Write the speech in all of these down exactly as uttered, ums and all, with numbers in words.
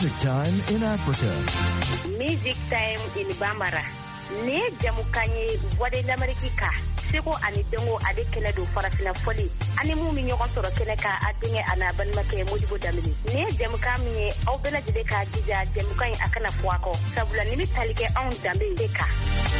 Music Time in Africa. Music Time in Bambara. Ne jamukanye wade l'Amerika. Seko ani dongo ade kele do farafina foli. Ani mu mi nyoko soro kele ka adinge ana ban make Modibo Damini. Ne jamukanye au bela jide ka dija jamukanye akana fuako. Sabula nimi talike on dambe deka.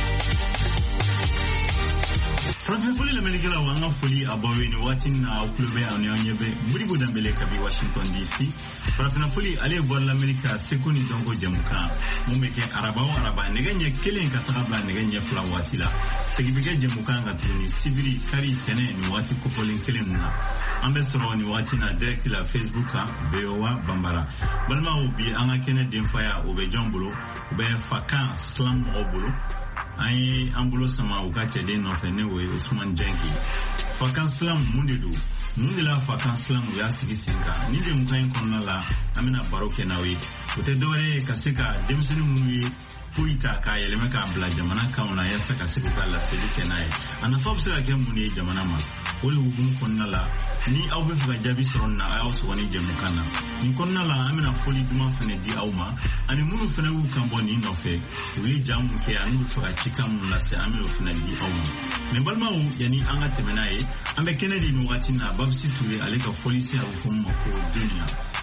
Farafina foli l'Amerika la wanga foli abawe ni watin na ukulube onyonyebe Modibo Dambele kabi Washington D C. Farafina foli ale bor l'Amerika seko ni dongo jamuka. Mumeke arabawo araba neganye kelen ka tagabla neganye fula watila. Segibige jamuka nga tuni sibiri kari tene ni wati kofolin kelen na. Ambe soro ni wati na direct la Facebook V O A Bambara. Balma ubi anga kene demfaya ube jombulo ube fakan slam obulo. Ai ambulo sama ukache de no fene we Usman Jenki. Fakan slam mundidu. Mundila fakan slam ya sigi singa. Ni de mukayin konna la amina baroke nawe. Ute dore kaseka demseni munwi puita ka yeleme ka bla jamana kauna ya saka siku kala sedike nae. Anafobse la kemu ni jamana ma. Wole hubun konna la ni awbe fuka jabi soron na ayawsu wani jamukana. Ni konna la amina foli duma fene di awma. Ani munu fene wu kambo ni nofe. Wili jamu ke anu fuka chika mula se amina fene di awma. Membalma wu yani anga temenae. Ambe Kennedy ni wati na babsi tuwe aleka foli se awufumu mako dunia.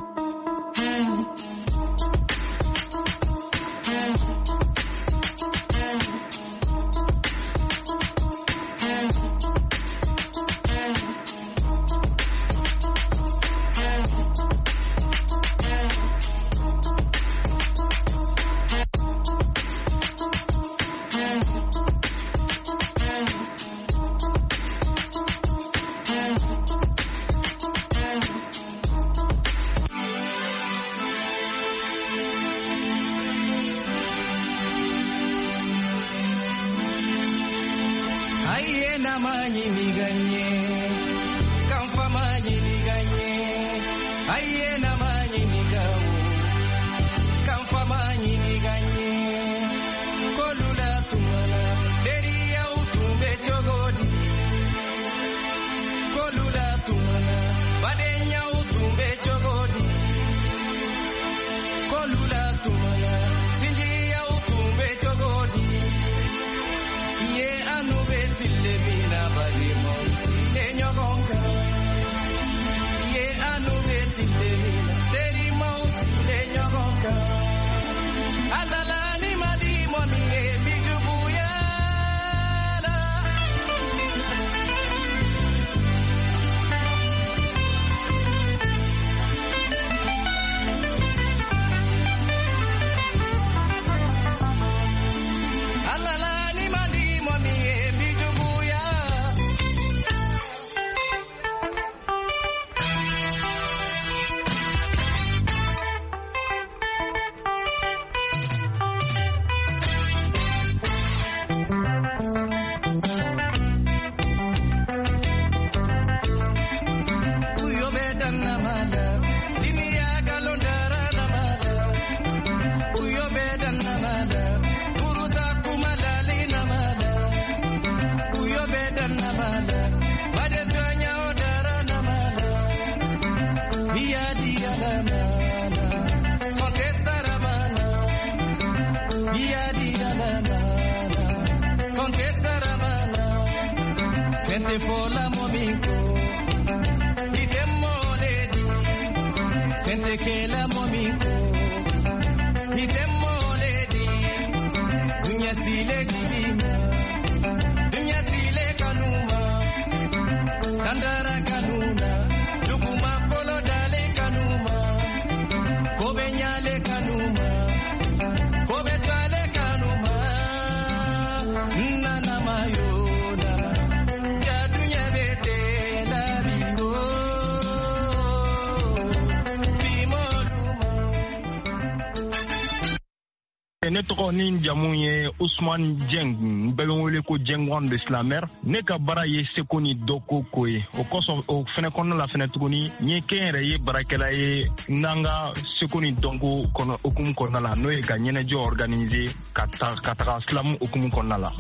Netronin jamunye Usman Jeng belonwele ko Jengwan de Slamer ne ka bara ye sekoni doko koye o koso o fene kono la fene tuguni nye kenre ye barakela ye nanga sekoni dongo kono okum kono la no e ka nyene jo organiser kata kata slam okum kono la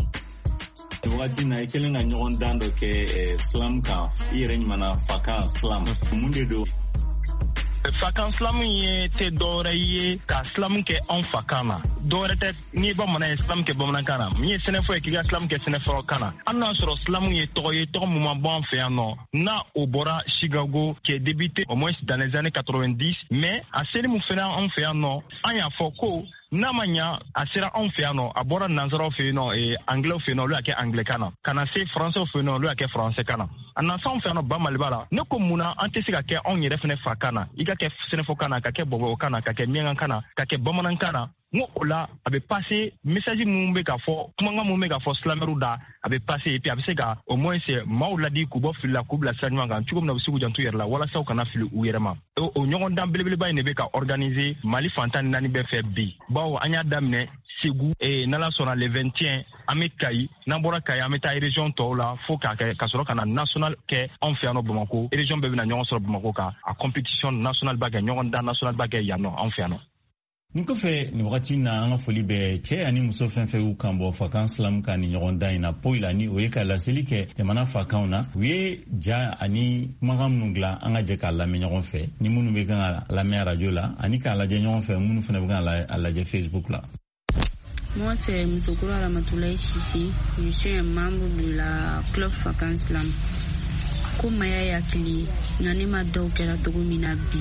Wati na ekelenga nyogon dando ke slam ka iren mana faka slam munde do fakan silamu ye tɛ dɔwɛrɛ ye ka silamu kɛ anw fakan na dɔwɛrɛ tɛ n'i ye bamanan ye silamu kɛ bamanankan na min ye sɛnɛfɔ ye k'i ka silamu kɛ sɛnɛfɔkan na hali n'a sɔrɔ silamu ye tɔgɔ ye tɔgɔ min ma bɔ an fɛ yan nɔ n'a o bɔra Chicago qui est débuté au moins dans les années quatre-vingt-dix mais a seli mun fɛnɛ anw fɛ yan nɔ an y'a fɔ ko n'a ma ɲa a sera anw fɛ yan nɔ a bɔra nansaraw fɛ yen nɔ eh, anglais fɛ yen nɔ olu y'a kɛ anglais-kan na ka na se français fɛ yen nɔ olu y'a kɛ français-kan na a nasa anw fɛ yan nɔ ba maliba la ne ko mun na an tɛ se ka kɛ anw yɛrɛ fɛnɛ fa kan na i ka kɛ sɛnɛfɔkan na ka kɛ bɔbɔkan na ka kɛ miɲankakan na ka kɛ bamanankan na n ko o la a bɛ passer message mun bɛ ka fɔ kumakan mun bɛ ka fɔ silamɛriw da a bɛ passer et puis a bɛ se ka au moins maaw ladi k'u bɔ fili la k'u bila sira ɲuman kan cogo min na u bɛ se k'u janto u yɛrɛ la walasa u kana fili u yɛrɛ ma o, o ɲɔgɔndan belebeleba in de bɛ ka organiser Mali fantan naani bɛɛ fɛ bi bawo an y'a daminɛ Segu eh, n'ala sɔnna le vingt et un an bɛ Kayi n'an bɔra Kayi an bɛ taa région tɔw la fo k'a kɛ ka sɔrɔ ka na national kɛ anw fɛ yan nɔ Bamakɔ région bɛɛ bɛna ɲɔgɔn sɔrɔ Bamakɔ kan a competition national ba kɛ ɲɔgɔndan national ba kɛ yan nɔ anw fɛ yan nɔ. Nin kɔfɛ nin wagati na an ka foli bɛ cɛ ani muso fɛn fɛn y'u kan bɔ fakan silamu kan ni ɲɔgɔn dan in na poyi la ni o ye ka laseli kɛ jamana fakanw na u ye ja ani kumakan minnu dilan an ka jɛ k'a lamɛn ɲɔgɔn fɛ ni minnu bɛ kan ka lamɛn radio la ani k'a lajɛ ɲɔgɔn fɛ minnu fana bɛ kan ka lajɛ Facebook la. Moi, c'est Moussoukro Ramatoulaye Sissi. Je suis un membre de la Club Fakan Slam. Comme Maya Yakili, Nanima Dokera Togumina Bi.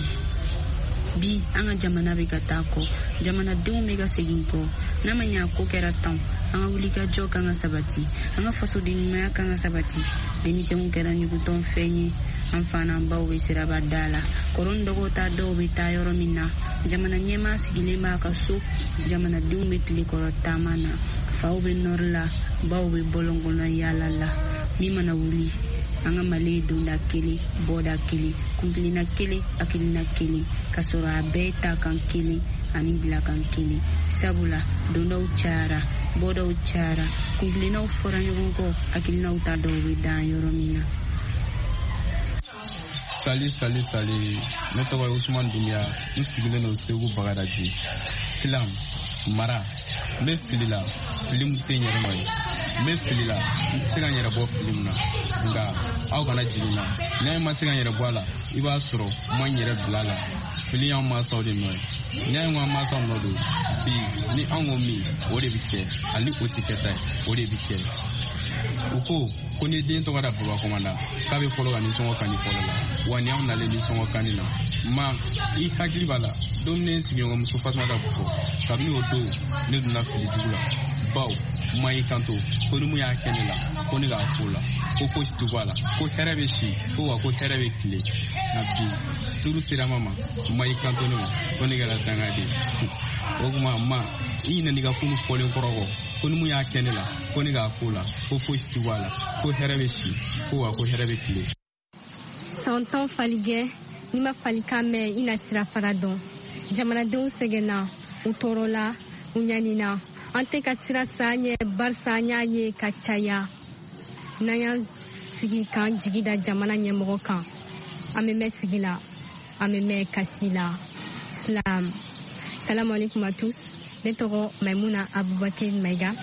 Bi, anga jamana bɛ ka taa kɔ jamanadenw bɛ ka segin kɔ n'a ma ɲɛ ko kɛra tan an ka wulikajɔ kan ka sabati an ka fasodenɲumanya kan ka sabati denmisɛnw kɛra ɲugutɔn fɛn ye an fa n'an baw bɛ siraba da la kɔrɔ ni dɔgɔ ta dɔw bɛ taa yɔrɔ min na jamana ɲɛmaa sigilen b'a ka so jamanadenw bɛ tile kɔrɔ taama na faw bɛ nɔri la baw bɛ bɔlɔngɔnɔ yaala la min mana wuli an ka Mali donda kelen bɔda kelen kuntilina kelen hakilina kelen ka sɔrɔ a bɛɛ ta kan kelen ani bila kan kelen sabula dondaw cayara bɔdaw cayara kuntilinaw fɔra ɲɔgɔn kɔ hakilinaw ta dɔw bɛ dan yɔrɔ min na. Sali sali sali ne tɔgɔ ye Usman Dumiya n sigilen don Segu Bagadaji silam mara n bɛ fili la fili mun tɛ n yɛrɛ ma ye n bɛ fili la n tɛ se ka n yɛrɛ bɔ fili mun na nka aw kana jigin na n'a ma se ka n yɛrɛ bɔ a la i b'a sɔrɔ n ma n yɛrɛ bila a la fili y'an mansaw de nɔ ye n'a ye n ka mansaw nɔ don bi ni anw ko min o de bɛ kɛ hali o tɛ kɛta ye o de bɛ kɛ u ko ko ni den tɔgɔ da Baba Komanda k'a bɛ fɔlɔ ka nisɔngɔ kani fɔlɔ la wa ni anw nalen nisɔngɔ kani na ma i hakili b'a la don ne sigiɲɔgɔn muso Fatumata fɔ kabini o don ne donna fili jugu la baw ma i kanto ko ni mun y'a kɛ ne la ko ne k'a fɔ la ko fosi tɛ bɔ a la ko hɛrɛ bɛ si ko wa ko hɛrɛ bɛ tile nka bi turu sera ma ma ma i kanto ne ma ko ne kɛra dangaden o tuma ma i ɲinɛ n'i ka kunu fɔlen kɔrɔ kɔ ko ni mun y'a kɛ ne la ko ne k'a ko la ko fosi tɛ bɔ a la ko hɛrɛ bɛ si ko wa ko hɛrɛ bɛ tile. Santan faligɛ ni ma falikan mɛn i na sira fara dɔn jamanadenw sɛgɛnna u tɔɔrɔla u ɲanina an tɛ ka sira sa ɲɛ barisa an y'a ye ka caya n'an y'an sigi k'an jigi da jamana ɲɛmɔgɔ kan an bɛ mɛn sigi la an bɛ mɛn kasi la silam salamu alaikum à tous ne tɔgɔ Maimouna Aboubakar Maïga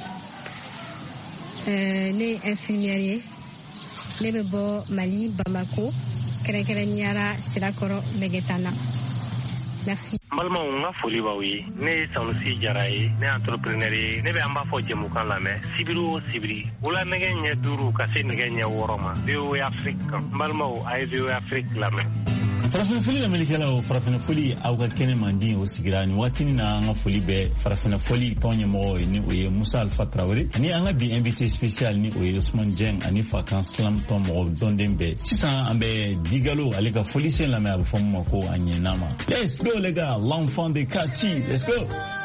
ne ye infirmière ye ne bɛ bɔ Mali Bamako kɛrɛnkɛrɛnniyara sirakɔrɔ Mɛgɛtana. Merci. N balimaw n ka foli b'aw ye ne ye Sanusi Jara ye ne ye entrepreneur ye ne bɛ an b'a fɔ jɛmukan lamɛn sibiri o sibiri wula nɛgɛ ɲɛ duuru ka se nɛgɛ ɲɛ wɔɔrɔ ma V O A Afrique kan n balimaw a ye V O A Afrique lamɛn. farafina foli lamɛnnikɛlaw farafina foli aw ka kɛnɛ mandi o sigira ni waatini na an ka foli bɛ farafina foli tɔn ɲɛmɔgɔ ni o ye Musa Alfa Traoré ani an ka bi invité spécial ni o ye Usman Dieng ani Fakan Slam tɔn mɔgɔ dɔnden bɛɛ sisan an bɛ Digalo ale ka foli sen lamɛn a bɛ fɔ min ma ko a ɲɛnama. Let's go les gars, l'enfant de Kati, let's go.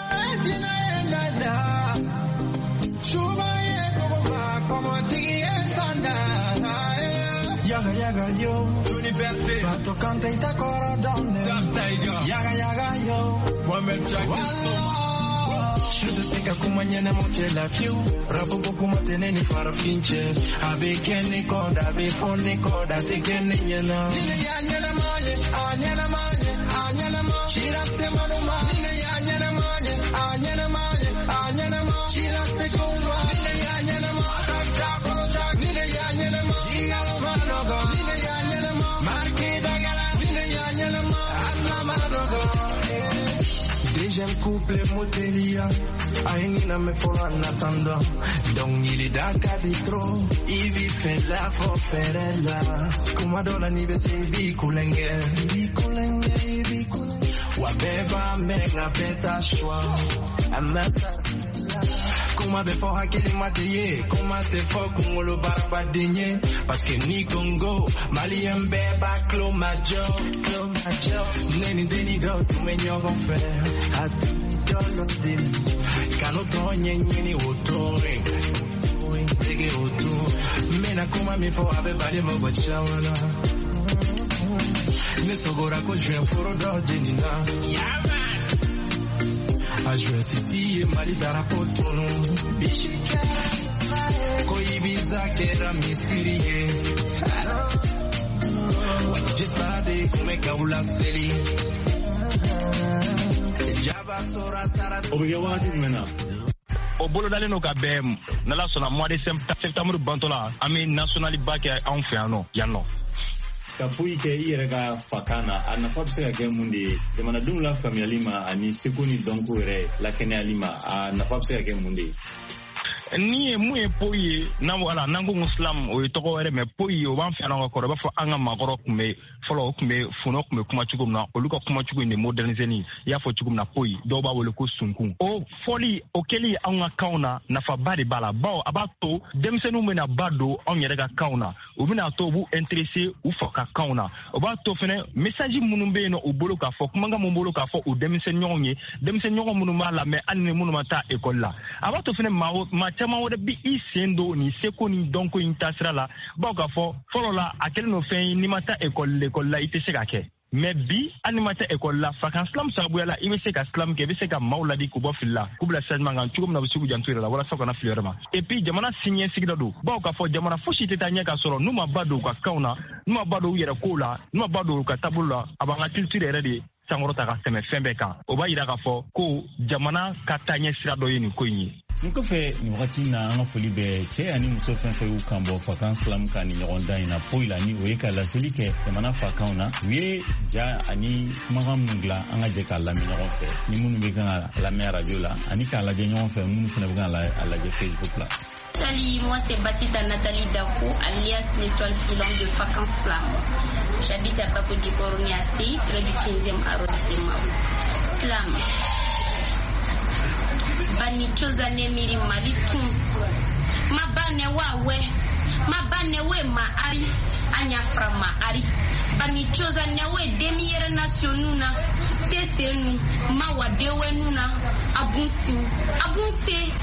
Yaga yaga yo, Fato canta y te coro donde. Yaga yaga yo, Shuza sika kumanyana moche la fiu, rabu kuma teneni farafinche, abe keni koda, abe foni koda, sikeni nyana. Nine ya nyana manye, anyana manye, anyana manye, chira se manuma. Nine ya nyana manye, anyana manye, anyana manye, chira se kuma. Nine ya nyana manye, kakta proja. Nine ya nyana manye, igalo manoga. Nine ya nyana manye, marki dagala. Nine ya nyana manye, asama j'aime couple motelia. Aïnina me faut en attendant. Donc il est d'accord trop. Il vit fait la forferella. Comme adola ni be se vi kulenge. Vi kulenge, vi kulenge. Wa beba menga beta choix. Amasa. Comment be fort hakili mateye. Comment c'est fort qu'on le barbadinye. Parce que ni Congo, Mali en beba clo major, clo major. Neni deni do tu me nyogo fe. Atu jolo dim. Kano tonye nyeni otore. Tege otu. Mena kuma mi fo abe bale mo bachawana. Ne sogora ko jwe foro do jenina. Yama. A jouer Sissi et Mali d'Arapotono. Bichike. Koibiza kera misirie. Jisade kumeka ula seli. Jaba sora tara. Obiga wati mena. O bolo dalen no ka bem na la sona mois de septembre bantola ami nationali bac en fait non yanno ka puyi ke iyere ka fakana a nafa bɛ se ka kɛ mun de ye jamanadenw la faamuyali ma ani seko ni dɔnko yɛrɛ lakɛnɛyali ma a nafa bɛ se ka kɛ mun de ye ni ye mun ye po ye n'an wala n'an ko muslim o ye tɔgɔ wɛrɛ mɛ po ye o b'an fɛ an ka kɔrɔ i b'a fɔ an ka maakɔrɔ tun bɛ fɔlɔ o tun bɛ funɔ tun bɛ kuma cogo min na olu ka kuma cogo in de moderniseni i y'a fɔ cogo min na po ye dɔw b'a wele ko sunkun o fɔli o kɛli anw ka kanw na nafaba de b'a la bawo a b'a to denmisɛnninw bɛna ba don anw yɛrɛ ka kanw na u bɛna to u b'u intéressé u fa ka kanw na o b'a to fɛnɛ message minnu bɛ yen nɔ u bolo k'a fɔ kumakan minnu bolo k'a fɔ u denmisɛn ɲɔgɔnw ye denmisɛn ɲɔgɔn minnu b'a lamɛn hali ni minnu ma taa école la a b'a to fɛnɛ maa caman wɛrɛ bi i sen don ni seko ni dɔnko in taasira la bawo k'a fɔ fɔlɔ la a kɛlen no fɛn ye n'i ma taa école l'école la i tɛ se ka kɛ mais bi hali n'i ma taa école la fakan silam sababuya la i bɛ se ka silam kɛ i bɛ se ka maaw ladi k'u bɔ fili la k'u bila changement kan cogo min na u bɛ se k'u janto i yɛrɛ la walasa u kana fili wɛrɛ ma et puis jamana siniɲɛsigi dɔ don bawo k'a fɔ jamana fosi tɛ taa ɲɛ ka sɔrɔ n'u ma ba don u ka kanw na n'u ma ba don u yɛrɛ kow la n'u ma ba don u ka taabolo la a b'an ka culture yɛrɛ de sankɔrɔta ka tɛmɛ fɛn bɛɛ kan o b'a yira k'a fɔ ko jamana ka taa ɲɛ sira dɔ ye nin ko in ye n kɔfɛ nin wagati na an ka foli bɛ cɛ ani muso fɛn fɛn y'u kan bɔ fakan silam kan ni ɲɔgɔn dan in na poyi la ni o ye ka laseli kɛ jamana fakanw na u ye ja ani kumakan minnu dilan an ka jɛ k'a lamɛn ɲɔgɔn fɛ ni minnu bɛ kan ka lamɛn arajo la ani k'a lajɛ ɲɔgɔn fɛ minnu fana bɛ kan ka lajɛ Facebook la. Salut, moi c'est Batita Nathalie Dako, alias l'étoile filante de Fakan Slam. J'habite à Bako du Boroniasi, près du quinzième arrondissement. Slam. Bani choza ne miri malitum. Ma bane wawe. Ma bane we ma ari. Anya fra ma ari. Bani choza ne we demiere nationuna. Tesenu. Ma wadewe nuna. Abunsi. Abunsi.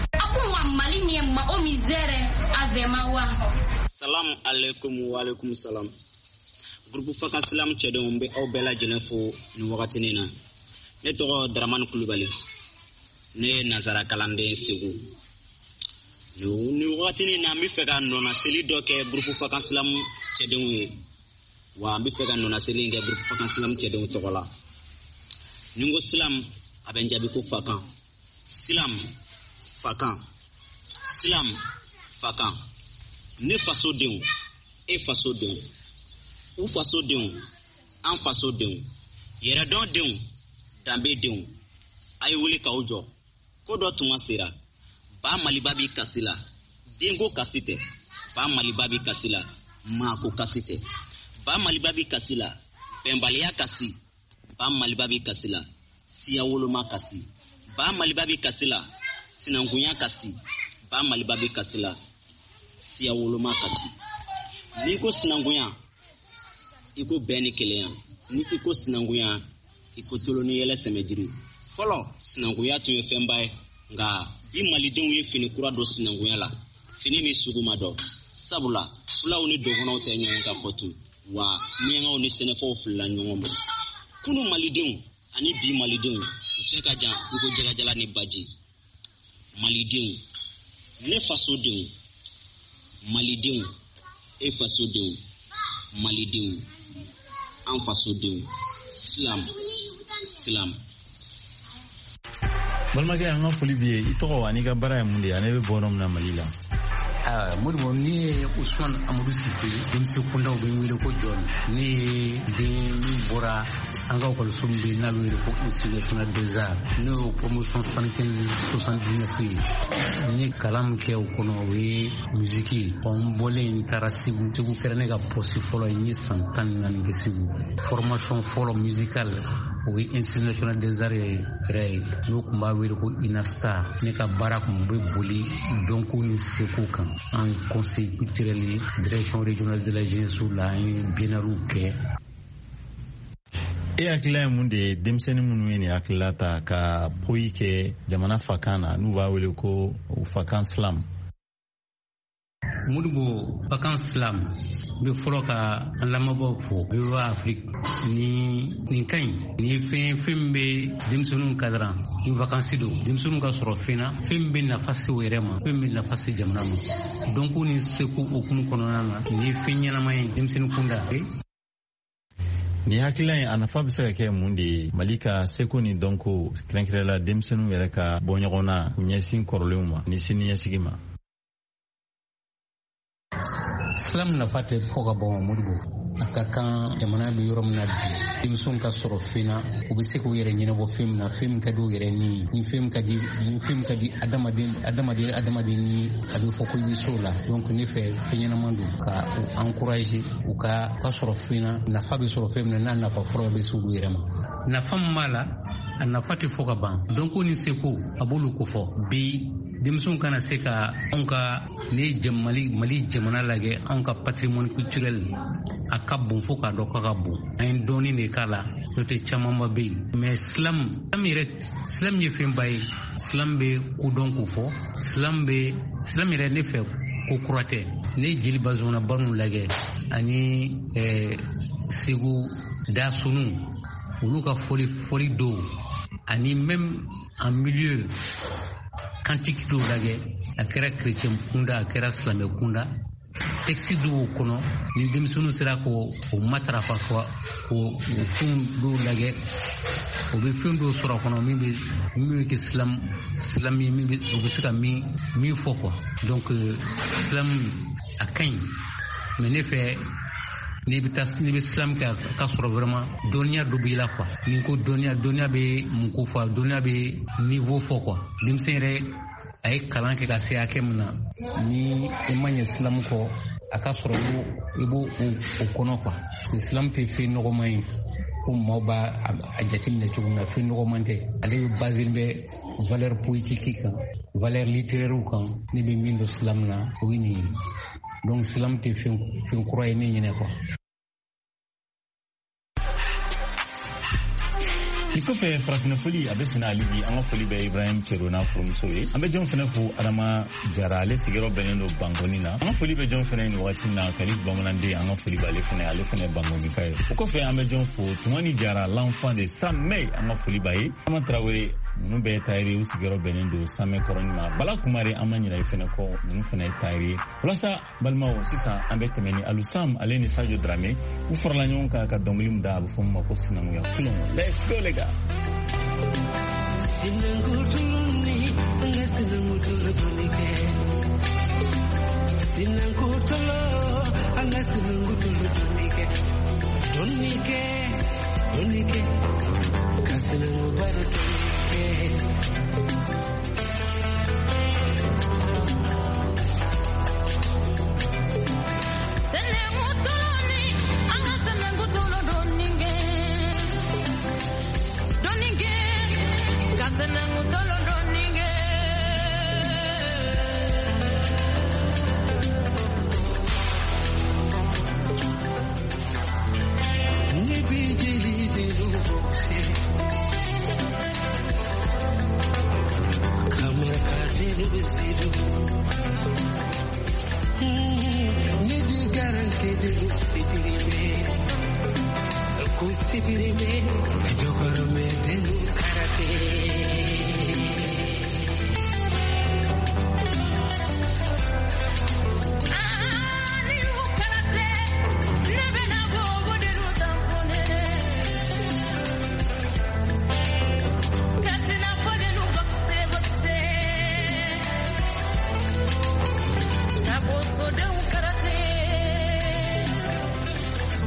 Salam alaikum wa alaikum salam. Groupe Fakan Slam cɛdenw bɛ aw bɛɛ lajɛlen fo nin wagati na. Ne tɔgɔ Daramani Kulubali. Ne ye nazara kalanden Segu. Nin wagati na n bɛ fɛ ka nɔnaseli dɔ kɛ groupe Fakan Slam cɛdenw ye. Wa n bɛ fɛ ka nɔnaseli kɛ groupe Fakan Slam cɛdenw tɔgɔ la. Ni n ko Slam a bɛ n jaabi ko Fakan. Slam Fakan. Slam Fakan. Ne faso denw, e faso denw, u faso denw, an faso denw, yɛrɛdɔn denw, danbe denw, a ye wuli k'aw jɔ. Ko dɔ tuma sera, ba Maliba b'i kasi la, denko kasi tɛ. Ba Maliba b'i kasi la, maako kasi tɛ. Ba Maliba b'i kasi la, bɛnbaliya kasi. Ba Maliba b'i kasi la, siya woloma kasi. Ba Maliba b'i kasi la, sinankunya kasi. Ba Maliba b'i kasi la, siya woloma kasi. Ni ko sinankunya, i ko bɛn ni kelenya. Ni i ko sinankunya, i ko tolo ni yɛlɛ sɛmɛjiri. Fɔlɔ sinankunya tun ye fɛnba ye, nka bi malidenw ye fini kura don sinankunya la. Fini min sugu ma dɔn. Sabula fulaw ni dɔgɔnɔw tɛ ɲɔgɔn ka fɔ tun, wa miyankaw ni sɛnɛfɔw filila ɲɔgɔn ma. Kunu malidenw ani bi malidenw u cɛ ka jan i ko jɛgɛjala ni baji. Malidenw, ne fasodenw, malidenw, e fasodenw, malidenw, an fasodenw, Slam, Slam. Balimakɛ an ka foli b'i ye i tɔgɔ wa n'i ka baara ye mun de ye ani bɛ bɔ yɔrɔ min na Mali la. Ah, Modibo ni ye Ousmane Amadou Cissé denmisɛn kundaw bɛ wele ko John ne ye den min bɔra anga ko sumbi na lo ko institut national des arts no promotion soixante-quinze soixante-dix-neuf ni kalam ke ko no we musique on bolé tarasigu tugu kerene ga posi folo ni santan nan gesigu formation folo musicale oui institut national des arts rey no kumba we ko inasta ne ka barak mbe boli donc ni seko kan en conseil culturel direction régionale de la jeunesse la bienaruke e akila munde demseni munu ni akilata ka poike jamana fakana nu ba wele ko fakan slam mudugo fakan slam be folo ka lamabo fo be wa afrique ni ni kain ni fin fembe demsonu kadran ni vacances do demsonu ka soro fina fembe na fasi werema fembe na fasi jamana mo donc ni seku okum konona na ni finya na mai demsenu kunda ni hakilai anafa bisa ke mundi malika sekoni donko krenkirela demsenu yereka bonyogona kunyesin koroluma ni siniya sigima slam na fate foga bon mudugo akakan jamana bi yorom na dimsun ka soro fina ubise ko yere nyina bo film na film ka do yere ni ni film ka di ni film ka di adama di adama di adama di ni abi foko yi sola donc ni fe finyana mandu ka encourager u ka ka soro fina na fabi soro film na na pa foro be su yere ma na fam mala na fate foga ban donc ni seko abulu ko fo bi dimsun kana seka onka ne jamali mali jamana lage onka patrimoine culturel akabun foka do ka bon ay doni ne kala yote chamamba be mais islam amiret islam ye fem bay islam be ku donku fo islam be islam ire ne fe ko kurate ne jili bazona banu lage ani eh sigu da sunu uluka foli foli do ani même en milieu kantique do lage akera chrétien kunda akera islamé kunda texte do kono ni demsunu sera ko o matrafa ko o fun do lage o be fun do sura kono mi be mi ke islam islam mi be o sika mi mi foko donc islam akain mais ne fait ni bitas ni islam ka ka sura vraiment donia do bila quoi ni ko donia donia be mun ko fa donia be niveau foko dim sere ay kalan ke ka se akemna ni imanya islam ko aka sura bo ibo o kono quoi islam te fi no mai ko moba ajatim ne tuguna fi no mante ale bazil be valeur politique kan valeur littéraire kan ni be mindo islam na wini donc islam te fi fi croire ni ne quoi iko fe frafina foli abe fina alibi anga foli be Ibrahim Cherona from Sowe ambe jon fina fu adama jarale sigero beneno bangonina anga foli be jon fina ni wati na kalif bamonande anga foli be ale fina ale fina bangoni kai iko fe ambe jon fu tumani jara l'enfant de Samé anga foli baye ama Traoré nu be tayri usigero benendo Samé koronima bala kumari amanyira fina ko nu fina tayri plasa balma sisa ambe temeni alusam aleni Sadio Dramé u forla nyonka ka donglim da bu fumma ko sinamu ya kulon let's go lega Sinangutuluni angasinangutulunike Sinangutulo angasinangutulunike Donike donike kasinangubarutunike Doningue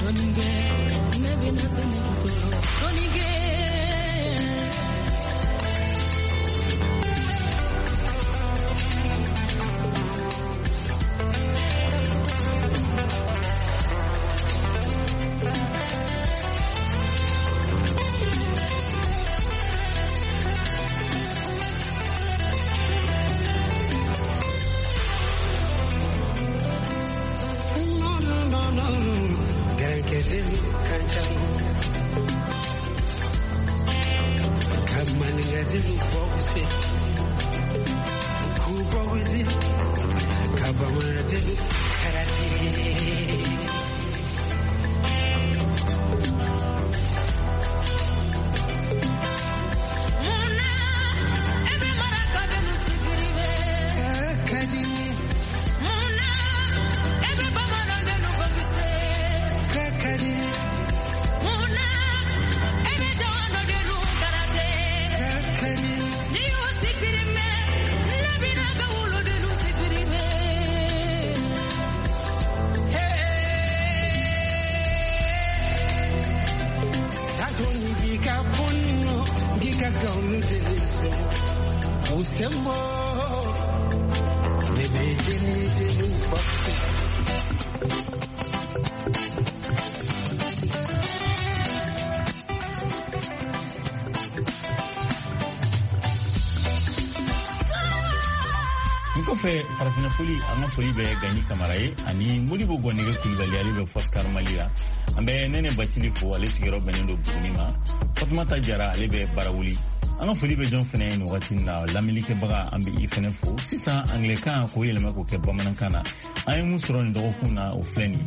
farafina foli anga foli be gani kamaraye ani muri bo gonne ke kulibali ali be foskar malira ambe nene bacili fo ale sigero benendo bunima fatmata jara ale be barawuli anga foli be jon fene no watina lamilike baga ambe ifene fo sisa anglika ko yelema ko ke bamankana ay musron do kuna o fleni.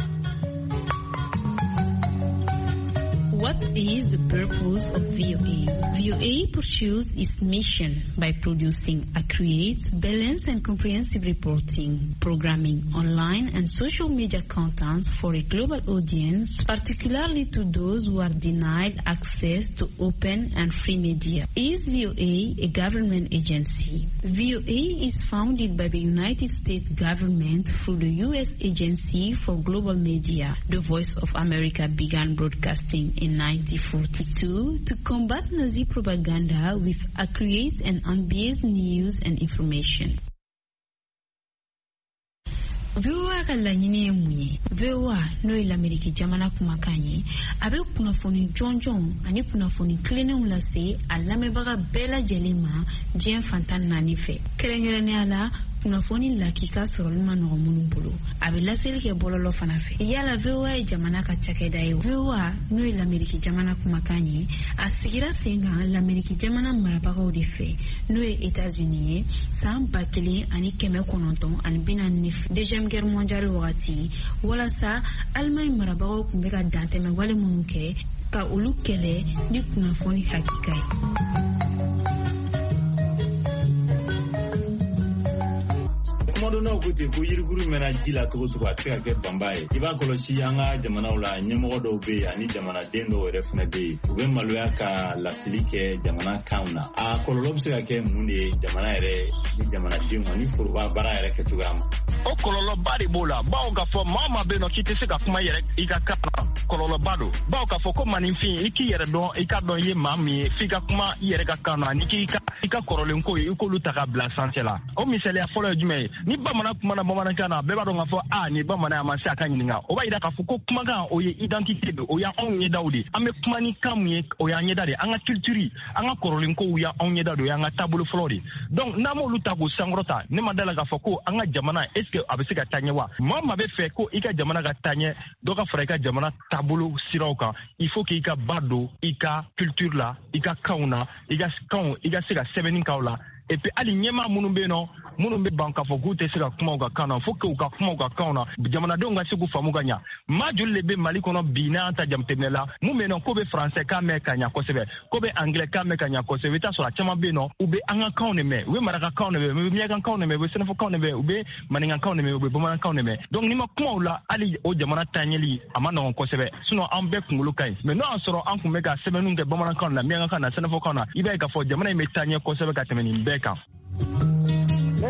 What is the purpose of V O A? V O A pursues its mission by producing accurate, balanced and comprehensive reporting, programming, online and social media content for a global audience, particularly to those who are denied access to open and free media. Is V O A a government agency? V O A is founded by the United States government through the U S Agency for Global Media. The Voice of America began broadcasting in nineteen forty-two to combat Nazi propaganda with accurate and unbiased news and information. V O A kala nyine munye. V O A no ilameriki jamana kumakanye. Abe kunafoni jonjon ani kunafoni klene ulase alame baga bela jelema jen fantan nanife. Kerenyerene ala kunafoni lakika sorolima no munubulu. Abe laseli ke bololo fanafe. Yala V O A jamana ka chakeda yo. V O A no ilameriki jamana kumakanye. Asigira senga l'ameriki jamana marabaga odife. No e États-Unis sam bakeli ani keme kononton ani bina nif. Deuxième guerre mondiale wati wala sa Allemagne marabago kumbeka dante me wale munuke ka olu kele ni kunafoni hakikai. Modono kote ko yiriguru mena jila to to ka teka ke bambaye iba kolosi anga jamana wala nyemo do be ani jamana dendo refna be ube maloya ka lasilike jamana kauna a kololo se ka ke munde jamana ere ni jamana dingo ni furba bara ere ke tugama o kololo bari bola bawo ga fo mama be no kite se ka kuma yere ika kana kololo bado bawo ka fo ko manifin iki yere don ika don ye mami fika kuma yere ka kana ni ki ika korole nko iko lutaka bla sansela o misele ya folo jume ni bamana kuma na bamana kana beba do ngafo a ni bamana ya masi aka nyinga o ba ida ka fuko kuma ga o ye identité be o ya onye daudi ame kuma ni kamye o ya nyeda de anga culture anga korole ko ya onye dado ya anga tabulu flori donc namo lutako sangrota ne madala ga fuko anga jamana est ce que abisika tanyewa mama be fe ko ika jamana ga tanye do ka freka jamana tabulu siroka il faut que ika bado ika culture la ika kauna ika kaun ika sika sevenin kaula et puis ali nyema munumbe no munumbe banka fo gute sika kuma ga kana fo ke ka kuma ga kana jamana donga siku famuga nya majul lebe mali kono bina anta jamtenela mumeno ko be français ka me kanya ko sebe ko be anglais ka me kanya ko sebe ta so chama be no ube anga kaune me we maraka kaune me me miya kan kaune me we senfo kaune me ube maninga kaune me ube boma kaune me donc ni ma kuma ula ali o jamana tanyeli amana ko sebe suno ambe kungulu kai me no asoro anku me ga sebe nunge boma kaune miya kan na senfo kauna ibe ka fo jamana me tanye ko sebe ka temeni beka ne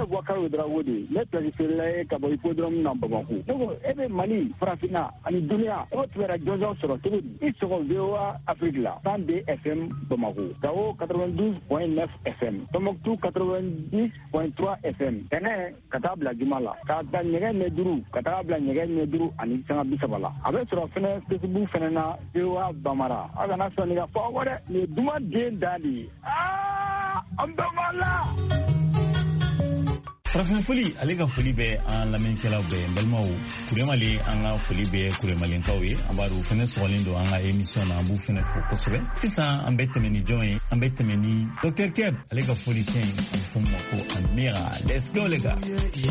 Wakao Drawodi, let us say Kaboi Podrum number one. Every money, Frafina, and Dunia, what were a Jojo Soroturi, it's all Vioa Africa, Sunday F M Bamako, Kao ninety-two point nine F M, Tomok ninety point three F M, Tene, Katabla Jumala, Kata Negen Neduru, Katabla Negen Neduru, and Isanga Bisabala. Abe Sorofina, Facebook Fenana, Vioa Bamara, Aganasoniga forward, the Duma Jane Daddy. Ah, Ambamala! Farafin foli ale ka foli bɛ an lamɛnnikɛlaw bɛɛ n balimaw kuremale an ka foli bɛ kuremalenkaw ye an b'a dɔn u fɛnɛ sɔgɔlen don an ka émission na an b'u fɛnɛ fo kosɛbɛ sisan an bɛ tɛmɛ ni jɔn ye an bɛ tɛmɛ ni Docteur Keb ale ka foli sɛn a bɛ fɔ ma ko Amira. Let's go les gars.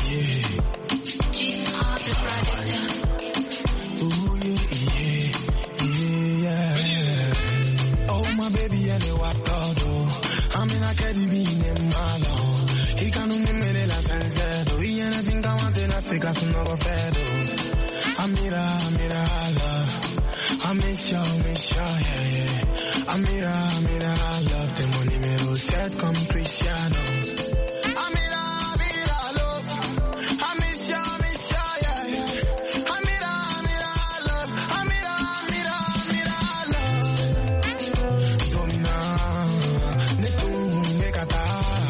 Oh my baby and you walk out I'm in a Caribbean in Malo. He can't remember la sensedo. Y en el fin camante la seca su nuevo pedo. Amira, Amira, love. I miss you, miss you, yeah, yeah. Amira, Amira, love. Tengo número set como Cristiano. Amira, Amira, love. I miss you, miss you, yeah, yeah. Amira, Amira, love. Amira, Amira, Amira, love. Domina, ne tu me cata.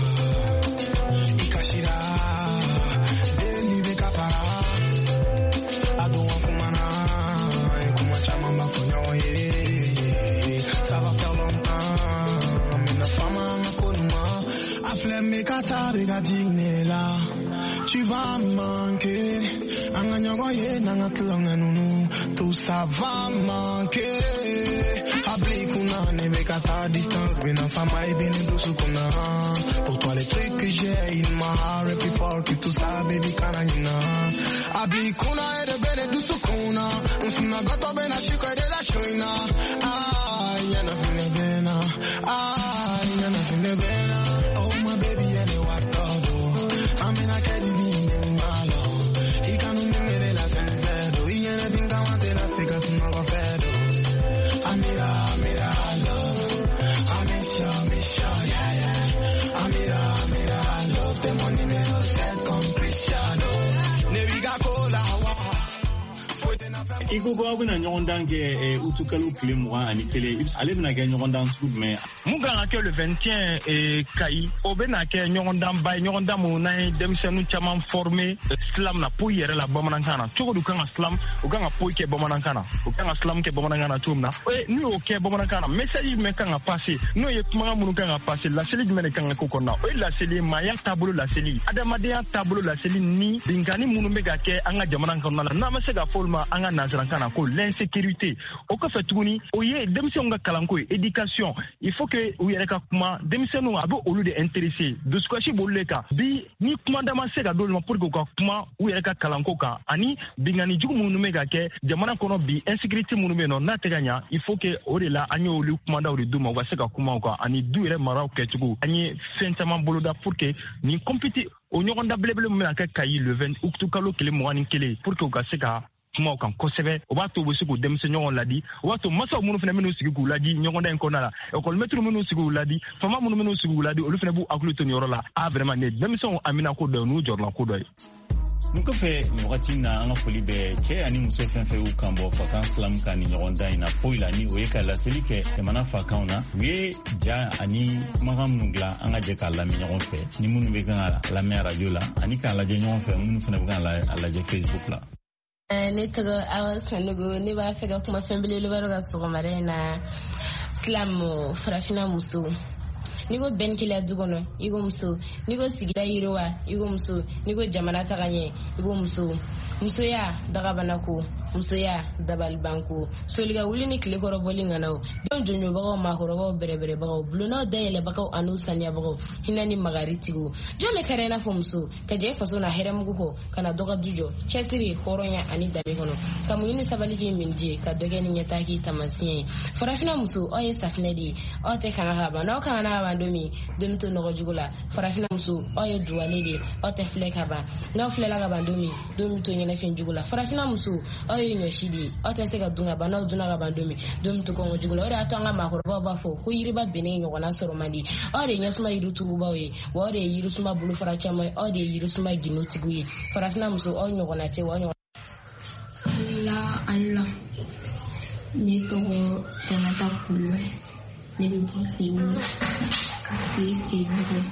Tu vas manquer, anganyogoye nangatlonga nunu, tout ça va manquer. Habli kuna nebekata distance, bina fama et bini douce kuna. Pour toi les trucs que j'ai in my heart, et puis fort que tout ça, baby kananina. Habli kuna et de bene douce kuna, nsuna gato bena shiko et de la shoina. Ah, yana fine bena, ah, yana fine bena. Oh my baby, and you are todo. I'm in a Caribbean in Malo. He can't remember la sensedo. Y en el fin camante la seca su nuevo pedo. Amira, Amira, love. I miss you, miss you, yeah, yeah. Amira, Amira, love. Tengo número set con Cristiano. Neviga cola, Iko ko abuna ɲɔgɔn dan kɛ utukalu tile mugan ani kelen ale bɛna kɛ ɲɔgɔn dan sugu jumɛn mun kan ka kɛ le vingt et un Kayi o bɛna kɛ ɲɔgɔn dan ba ye ɲɔgɔn dan mun n'an ye denmisɛnninw caman former slam na poyi yɛrɛ la bamanankan na cogo du kan ka slam u kan ka poyi kɛ bamanankan na u kan ka slam kɛ bamanankan na cogo min na n'u y'o kɛ bamanankan na message jumɛn kan ka passer n'o ye kumakan minnu kan ka passer laseli jumɛn de kan ka k'o kɔnɔna o ye laseli maaya taabolo laseli adamadenya taabolo laseli ni binkani minnu bɛ ka kɛ an ka jamana kɔnɔna la n'an bɛ se ka fɔ olu ma an ka nanzarakan na ko l'insécurité o kɔfɛ tuguni o ye denmisɛnw ka kalanko ye éducation il faut que u yɛrɛ ka kuma denmisɛnninw a bɛ olu de intéressé dusukasi b'olu de kan bi ni kuma dama se ka d'olu ma pour que u ka kuma u yɛrɛ ka kalanko kan ani binkani jugu minnu bɛ ka kɛ jamana kɔnɔ bi insécurité minnu bɛ yen nɔ n'a tɛ ka ɲa il faut que o de la an y'olu kumandaw de d'u ma u ka se ka kuma o kan ani du yɛrɛ maraw kɛcogo an ye fɛn caman boloda pour que nin compéti o ɲɔgɔn da belebele min bɛna kɛ Kayi le vingt août kalo tile mugan ni kelen pour que u ka se ka kumaw kan kosɛbɛ o b'a to u bɛ se k'u denmisɛn ɲɔgɔn ladi o b'a to masaw minnu fana minnu sigi k'u ladi ɲɔgɔn da in kɔnɔna la école-maître minnu sigi k'u ladi fama minnu minnu sigi k'u ladi olu fana b'u hakili to nin yɔrɔ la a vraiment nin denmisɛnw amina ko dɔ ye n'u jɔrɔla ko dɔ ye. nin kɔfɛ nin wagati na an ka foli bɛ cɛ ani muso fɛn fɛn y'u kan bɔ fakan silamu kan ni ɲɔgɔn dan in na poyi la ni o ye ka laseli kɛ jamana fakanw na u ye ja ani kumakan minnu dilan an ka jɛ k'a lamɛn ɲɔgɔn fɛ ni minnu bɛ kan ka lamɛn radio la ani k'a lajɛ ɲɔgɔn fɛ minnu fana bɛ kan ka lajɛ Facebook la. ne tɔgɔ Awa Sanogo ne b'a fɛ ka kuma fɛn belebeleba dɔ ka sɔgɔmada in na silamu farafina muso n'i ko bɛn keleya du kɔnɔ i ko muso n'i ko sigida yiriwa i ko muso n'i ko jamana taga ɲɛ i ko muso musoya dagabanako musoya dabalibanko soliga wuli ni tile kɔrɔbɔli ŋanaw denw jɔnjɔbagaw maakɔrɔbaw bɛrɛbɛrɛbagaw bulonnaw dayɛlɛbagaw an'u saniyabagaw hinɛ ni magaritigiw jɔn bɛ kɛra i n'a fɔ muso ka jɛ faso na hɛrɛmugu kɔ ka na dɔ ka du jɔ cɛsiri hɔrɔnya ani danbe kɔnɔ ka muɲu ni sabali k'i min je ka dɔ kɛ ni ɲɛtaa k'i tamasiyɛn ye farafina muso aw ye safinɛ de ye aw tɛ kanga ka ban n'aw kanga ka ban don min don to nɔgɔ jugu la farafina muso aw ye duwale de ye aw tɛ filɛ ka ban n'aw filɛla ka ban don min don min to ɲɛnɛfin jugu la farafina muso aw ye ɲɔsi de ye aw tɛ se ka dun ka ban n'aw dunna ka ban don min don min to kɔngɔ jugu la o de y'a to an ka maakɔrɔbaw b'a fɔ ko yiriba bɛnnen ɲɔgɔnna sɔrɔ man di aw de ye ɲɛsuma yiriturubaw ye wa aw de ye yirisuma bolofara caman ye aw de ye yirisuma gindotigiw ye farafina muso aw ɲɔgɔnna tɛ wa aw ɲɔgɔn Allah Allah ne tɔgɔ Tonata Kulibali ne bɛ bɔ Segu quartier Sebugu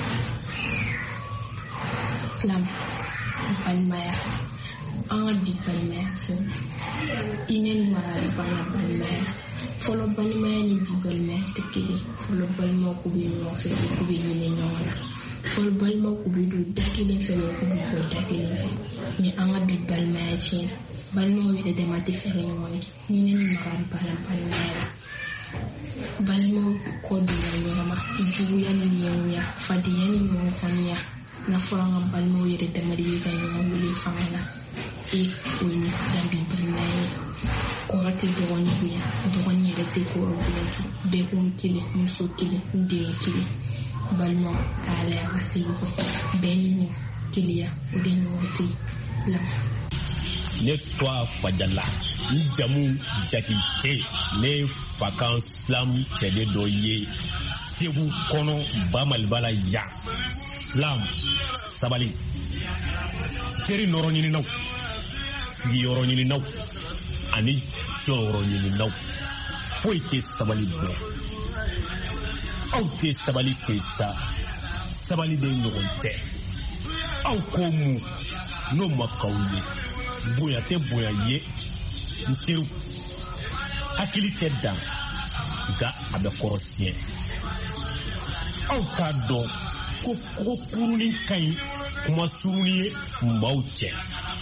Islam balimaya an ka bi balimaya fɔ i ne ni Marali banna balimaya fɔlɔ balimaya ni bi balimaya tɛ kelen fɔlɔ balimaw kun bɛ ɲɔgɔn fɛ u kun bɛ ɲinɛ ɲɔgɔn na fɔlɔ balimaw kun bɛ don da kelen fɛ u kun bɛ bɔ da kelen fɛ mais an ka bi balimaya tiɲɛ balimaw yɛrɛ dama tɛ fɛrɛ ɲɔgɔn ye ni ne ni Marali banna balimaya la balimaw kɔ donna ɲɔgɔn ma juguya ni ɲɛgoya fadenya ni ɲɔgɔn kɔniya n'a fɔra an ka balimaw yɛrɛ dama de bɛ ka ɲɔgɔn wele fanga la e o ye ne siran bi balimaya ye kɔrɔ tɛ dɔgɔnin bonya dɔgɔnin yɛrɛ tɛ kɔrɔ bonya bɛɛ ko n kelen muso kelen n den kelen balimaw ala y'a ka segin kɔ bɛɛ ni keleya o de ɲɔgɔn tɛ silam ne tɔgɔ Fajala n jamu Jakite ne fakan Islam cɛden dɔ ye Segu kɔnɔ Bamalibala ya Islam sabali teri nɔrɔ ɲininaw sigiyɔrɔ ɲininaw ani jɔyɔrɔ ɲininaw foyi tɛ sabali bɛɛ aw tɛ sabali tɛ sa sabali de ɲɔgɔn tɛ aw ko mun n'o ma k'aw ye bonya tɛ bonya ye n teriw hakili tɛ dan nka a bɛ kɔrɔsiɲɛ aw t'a dɔn ko kogo kurunin ka ɲi kuma suruni ye maaw cɛ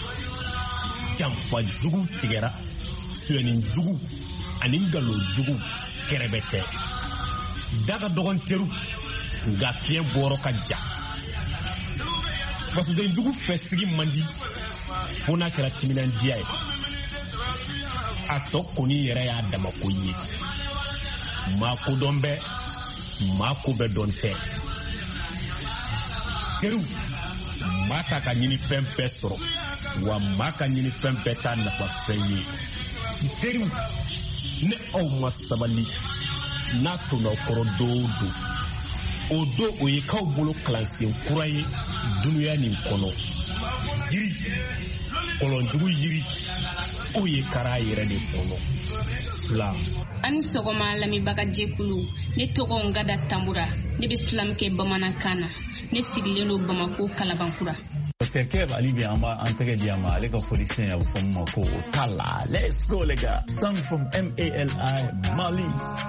janfa jugu tigɛra suyɛnin jugu ani ngalon jugu kɛrɛbɛ tɛ daga dɔgɔn teriw nka fiɲɛ bɔrɔ ka ja fasoden jugu fɛ sigi man di fo n'a kɛra timinandiya ye a tɔ kɔni yɛrɛ y'a dama ko ye maa kodɔn bɛ maa ko bɛ dɔn tɛ teriw maa ta ka ɲini fɛn bɛɛ sɔrɔ wa maa ka ɲini fɛn bɛɛ t'a nafa fɛn ye teriw ne aw ma sabali n'a tonna kɔrɔ don o don o don o ye k'aw bolo kalansen kura ye dunuya nin kɔnɔ jiri kɔlɔnjugu yiri o ye kara yɛrɛ de kɔnɔ Islam ani sɔgɔma lamɛnbaga jɛkulu ne tɔgɔ Ngada Tambura ne bɛ Islam kɛ bamanankan na ne sigilen don Bamako Kalabankura Docteur Kev Ali bi an ba an tɛgɛ di a ma ale ka fɔlisen a bɛ fɔ min ma ko o t'a la. Let's go les gars. Song from M A L I Mali.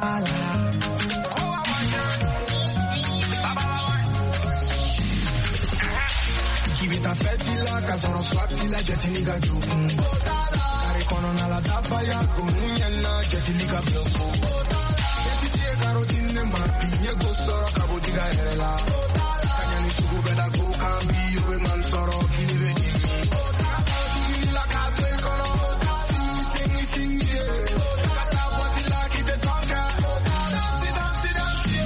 Kibita fetila kasoro swatila jetiliga juku Kare kono na la tapaya kununyana jetiliga bloku Jetitie karotine mapi nyego soro kabodiga herela Kanyani tugu beda kukambi yobe man soro kinive jimi Tugini la kato ekono Singi singi singi Kata watila kite tonka Sida sida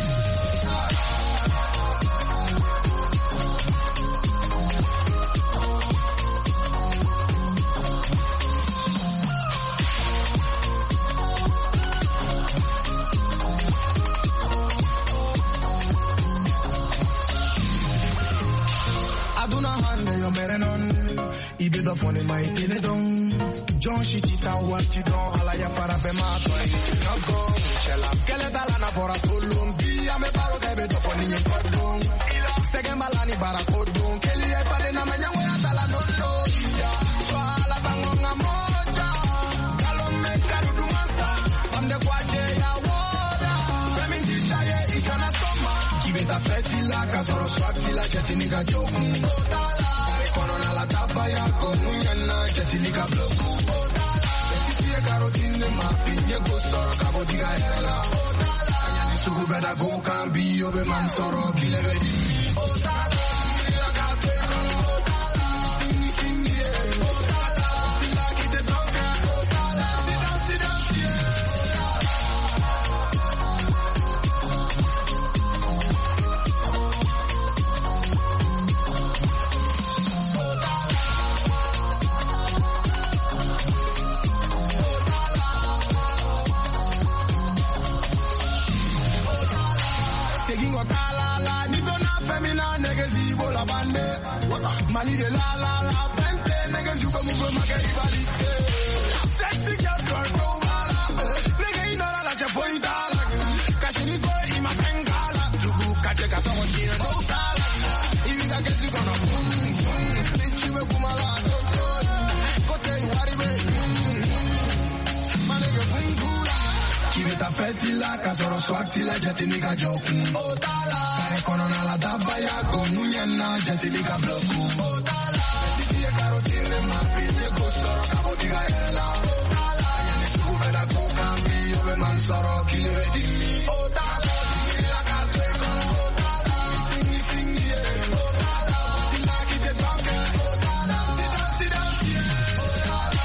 Aduna hande yo merenon Ibe da fone mai teledon John Shitita wati don Hala ya para pe mato Noko Shela Kele dala na fora tulum Biya me paro kebe do fone nye kodon Sege malani para kodon Keli e pade na menyango ya dala nono Iya Swala bangonga moja Kalon me karudu masa Amde kwache ya woda Femin chichaye ikana soma Kibeta fetila Kasoro swatila Jetiniga joku Kono la tapa yako nunyana jetiliga bloku Jetitie karotine mapi nyego soro kabodiga herela Anyani sugu beda go kambi yobe man soro kilebe di Otala, ila kato ekono Otala, singi singi ye Otala, sila kite tonka Otala, sida sida siye Mali de la la la vente, niggas you can move my rivalité. Sexy girl girl go bala, nigga you know that I just point out. Kashini boy in my bengala, tugu kache kato mo chine go sala. If you got you gonna boom boom, snitch you be kumala toto, kote you worry be, my nigga boom gula. Kibeta fetila, kasoro swatila, jeti nigga joku. Oh tala, kare korona la dabaya, go munyana, jeti nigga bloku. Oh tala, titi e karo chile ma pije go soro kabo diga ela. Oh tala, yani suku beda go kambi, yobe man soro kile vedi. Oh tala, titi la kase kono. Oh tala, singi singi ye. Oh tala, tila kite tonke. Oh tala, sida sida siye. Oh tala.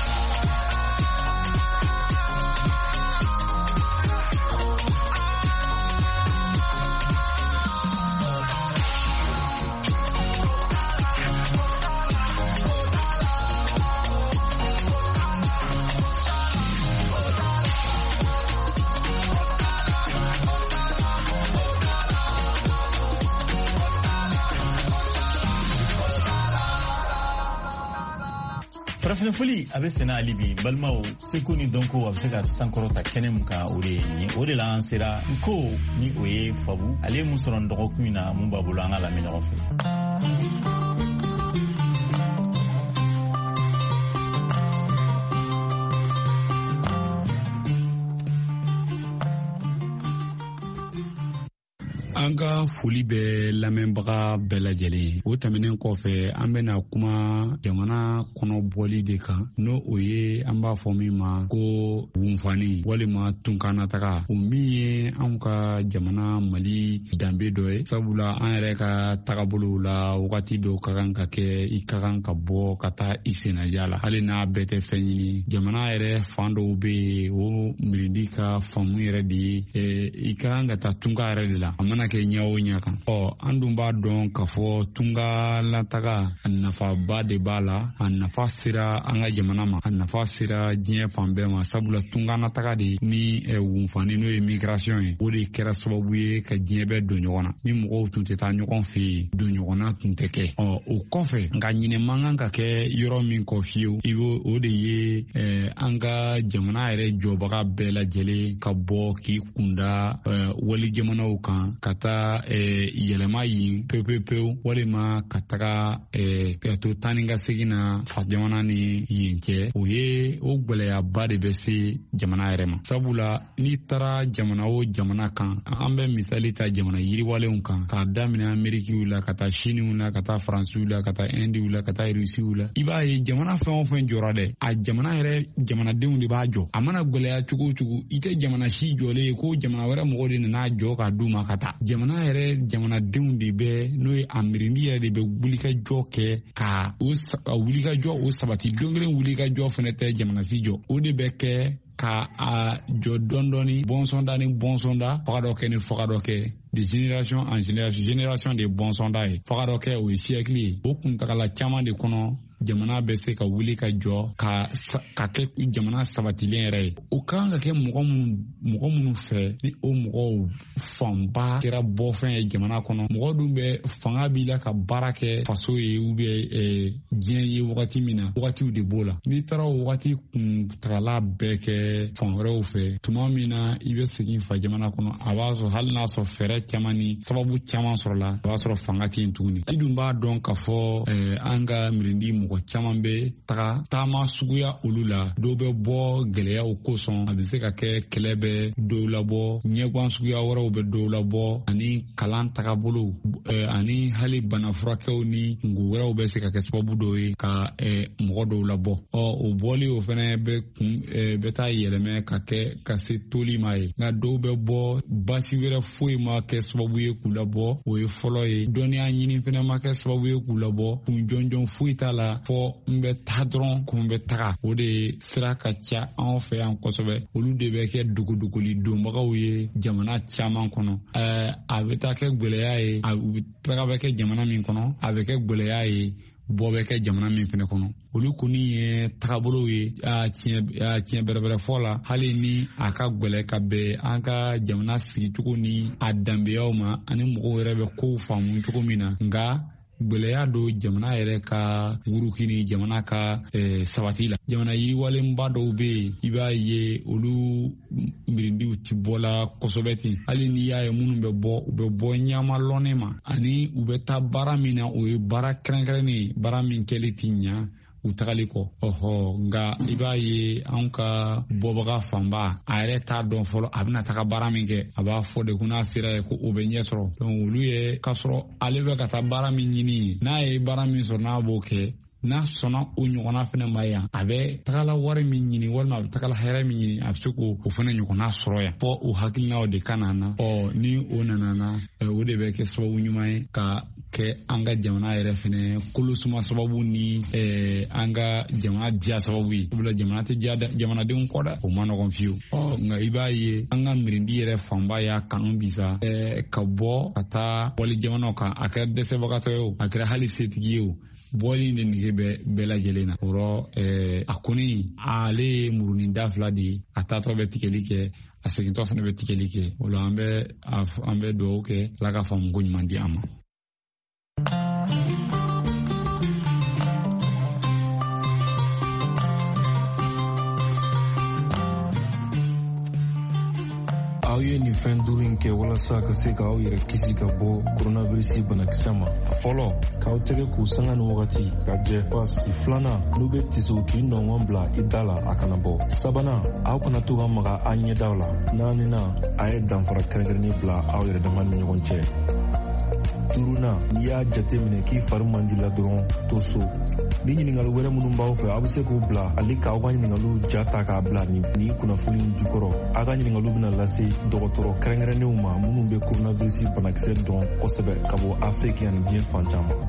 Farafina foli a bɛ sɛnɛ hali bi balimaw seko ni dɔnko a bɛ se ka sankɔrɔta kɛnɛ min kan o de ye nin o de la an sera n ko ni o ye Fabu ale ye mun sɔrɔ nin dɔgɔkun in na mun b'a bolo an ka lamɛn ɲɔgɔn fɛ. An ka foli bɛ lamɛnbaga bɛɛ lajɛlen o tɛmɛnen kɔfɛ an bɛna kuma jamana kɔnɔ bɔli de kan n'o o ye an b'a fɔ min ma ko wunfani walima tunkanataga o min ye an ka jamana Mali danbe dɔ ye sabula an yɛrɛ ka tagabolo la wagati dɔw ka kan ka kɛ i ka kan ka bɔ ka taa i sennaja la hali n'a bɛɛ tɛ fɛn ɲini jamana yɛrɛ fan dɔw bɛ yen o mirindi ka faamu yɛrɛ de ye i ka kan ka taa tunga yɛrɛ de la a mana kɛ ɲɛ o ɲɛ kan ɔ an dun b'a dɔn k'a fɔ tunga lataga a nafaba de b'a la a nafa sera an ka jamana ma a nafa sera diɲɛ fan bɛɛ ma sabula tunga lataga de ni wunfani n'o ye migration ye o de kɛra sababu ye ka diɲɛ bɛɛ don ɲɔgɔn na ni mɔgɔw tun tɛ taa ɲɔgɔn fɛ yen don ɲɔgɔnna tun tɛ kɛ ɔ o kɔfɛ nka ɲinɛ man kan ka kɛ yɔrɔ min kɔ fiyewu i b'o o de ye an ka jamana yɛrɛ jɔbaga bɛɛ lajɛlen ka bɔ k'i kunda wali jamanaw kan ka taa yɛlɛma yen pewu-pewu walima ka taga ka to tan ni ka segin na fa jamana ni yen cɛ o ye o gwɛlɛyaba de bɛ se jamana yɛrɛ ma sabula n'i taara jamana o jamana kan an bɛ misali ta jamana yiriwalenw kan k'a daminɛ Amerikiw la ka taa Siniw la ka taa Faransiw la ka taa Indiw la ka taa Rusiw la i b'a ye jamana fɛn o fɛn jɔra dɛ a jamana yɛrɛ jamanadenw de b'a jɔ a mana gwɛlɛya cogo o cogo i tɛ jamana si jɔlen ye ko jamana wɛrɛ mɔgɔw de nana jɔ k'a d'u ma ka taa jamana yɛrɛ jamanadenw de bɛ n'o ye a miirindi yɛrɛ de bɛ wulikajɔ kɛ ka o wulikajɔ o sabati don kelen wulikajɔ fana tɛ jamana si jɔ o de bɛ kɛ ka a jɔ dɔɔni-dɔɔni bɔnsɔnda ni bɔnsɔnda faga dɔ kɛ ni faga dɔ kɛ de génération en génération génération de bɔnsɔnda ye faga dɔ kɛ o ye siècle ye o kuntagala caman de kɔnɔ jamana bɛ se ka wuli ka jɔ ka ka kɛ jamana sabatilen yɛrɛ ye o kan ka kɛ mɔgɔ minnu mɔgɔ minnu fɛ ni o mɔgɔw fanba kɛra bɔfɛn ye jamana kɔnɔ mɔgɔ dun bɛ fanga b'i la ka baara kɛ faso ye ou bien diɲɛ ye wagati min na wagatiw de b'o la n'i taara o wagati kuntagala bɛɛ kɛ fan wɛrɛw fɛ tuma min na i bɛ segin fa jamana kɔnɔ a b'a sɔrɔ hali n'a sɔrɔ fɛɛrɛ caman ni sababu caman sɔrɔla a b'a sɔrɔ fanga tɛ yen tuguni i dun b'a dɔn k'a fɔ an ka mirindi mɔgɔ caman bɛ taga taama suguya olu la dɔw bɛ bɔ gɛlɛyaw kosɔn a bɛ se ka kɛ kɛlɛ bɛ dɔw labɔ ɲɛguwan suguya wɛrɛw bɛ dɔw labɔ ani kalan tagabolo ani hali bana furakɛw ni kungo wɛrɛw bɛ se ka kɛ sababu dɔw ye ka mɔgɔ dɔw labɔ ɔ o bɔli o fana bɛ kun bɛ taa yɛlɛmɛ ka kɛ ka se toli ma ye nka dɔw bɛ bɔ basi wɛrɛ foyi ma kɛ sababu ye k'u labɔ o ye fɔlɔ ye dɔnniya ɲini fana ma kɛ sababu ye k'u labɔ kun jɔnjɔn foyi t'a la fɔ n bɛ taa dɔrɔn ko n bɛ taga o de sira ka ca anw fɛ yan kosɛbɛ olu de bɛ kɛ duguduguli donbagaw ye jamana caman kɔnɔ ɛɛ a bɛ taa kɛ gwɛlɛya ye a bɛ taga bɛ kɛ jamana min kɔnɔ a bɛ kɛ gwɛlɛya ye bɔ bɛ kɛ jamana min fana kɔnɔ olu kɔni ye tagabolow ye a tiɲɛ a tiɲɛ bɛrɛbɛrɛ fɔ la hali ni a ka gwɛlɛ ka bɛn an ka jamana sigicogo ni a danbeyaw ma ani mɔgɔw yɛrɛ bɛ kow faamu cogo min na nka gwɛlɛya do jamana yɛrɛ ka wurukini jamana ka eh, sabati la jamana yiriwalenba dɔw be yen i b'a ye olu mirindiw ti bɔla kosɛbɛ ten hali n'i y'a ye minnu bɛ bɔ u bɛ bɔ ɲama lɔnne ma ani u bɛ taa baara min na o ye baara kɛrɛnkɛrɛnnen baara min kɛli ti ɲa u tagali kɔ ɔhɔ nka i b'a ye anw ka bɔbaga fanba a yɛrɛ t'a dɔn fɔlɔ a bɛna taga baara min kɛ a b'a fɔ de ko n'a sera ye ko o bɛ ɲɛ sɔrɔ donc olu ye k'a sɔrɔ ale bɛ ka taa baara min ɲini n'a ye baara min sɔrɔ n'a b'o kɛ n'a sɔnna o ɲɔgɔnna fana ma yan a bɛ tagala wari min ɲini walima a bɛ tagala hɛrɛ min ɲini a bɛ se k'o o fana ɲɔgɔnna sɔrɔ yan fɔ o hakilinaw de ka na na ɔ ni o nana na o de bɛ kɛ sababu ɲuman ye ka kɛ an ka jamana yɛrɛ fana kolosuma sababu ni an ka jamana diya sababu ye sabula jamana tɛ diya jamanadenw kɔ dɛ o ma nɔgɔn fiyewu ɔ nka i b'a ye an ka mirindi yɛrɛ fanba y'a kanu bisa ka bɔ ka taa wali jamanaw kan a kɛra dɛsɛbagatɔ ye o a kɛra hali setigi ye o bɔli de nege bɛ bɛɛ lajɛlen na o rɔ a kɔni ale ye murunin da fila de ye a taatɔ bɛ tigɛli kɛ a segintɔ fana bɛ tigɛli kɛ o la an bɛ an bɛ dugawu kɛ Ala ka faamu ko ɲuman di an ma. aw ye nin fɛn duuru in kɛ walasa ka se k'aw yɛrɛ kisi ka bɔ coronavirus banakisɛ ma. Fɔlɔ k'aw tɛgɛ k'u sanga ni wagati ka jɛ. Pasi filanan n'u bɛ tiso k'i nɔngɔn bila i da la a kana bɔ. Sabanan aw kana to ka maga a ɲɛdaw la. Naaninan a ye danfara kɛrɛnkɛrɛnnen bila aw yɛrɛ dama ni ɲɔgɔn cɛ. Duurunan n'i y'a jateminɛ k'i fari man di la dɔrɔn to so. Ni ɲininkali wɛrɛ minnu b'aw fɛ aw bɛ se k'u bila ale k'aw ka ɲininkaliw ja ta k'a bila ni ni kunnafoni jukɔrɔ. Aw ka ɲininkaliw bɛna lase dɔgɔtɔrɔ kɛrɛnkɛrɛnnenw ma minnu bɛ coronavirus banakisɛ dɔn kosɛbɛ ka bɔ Afiriki ani diɲɛ fan caman.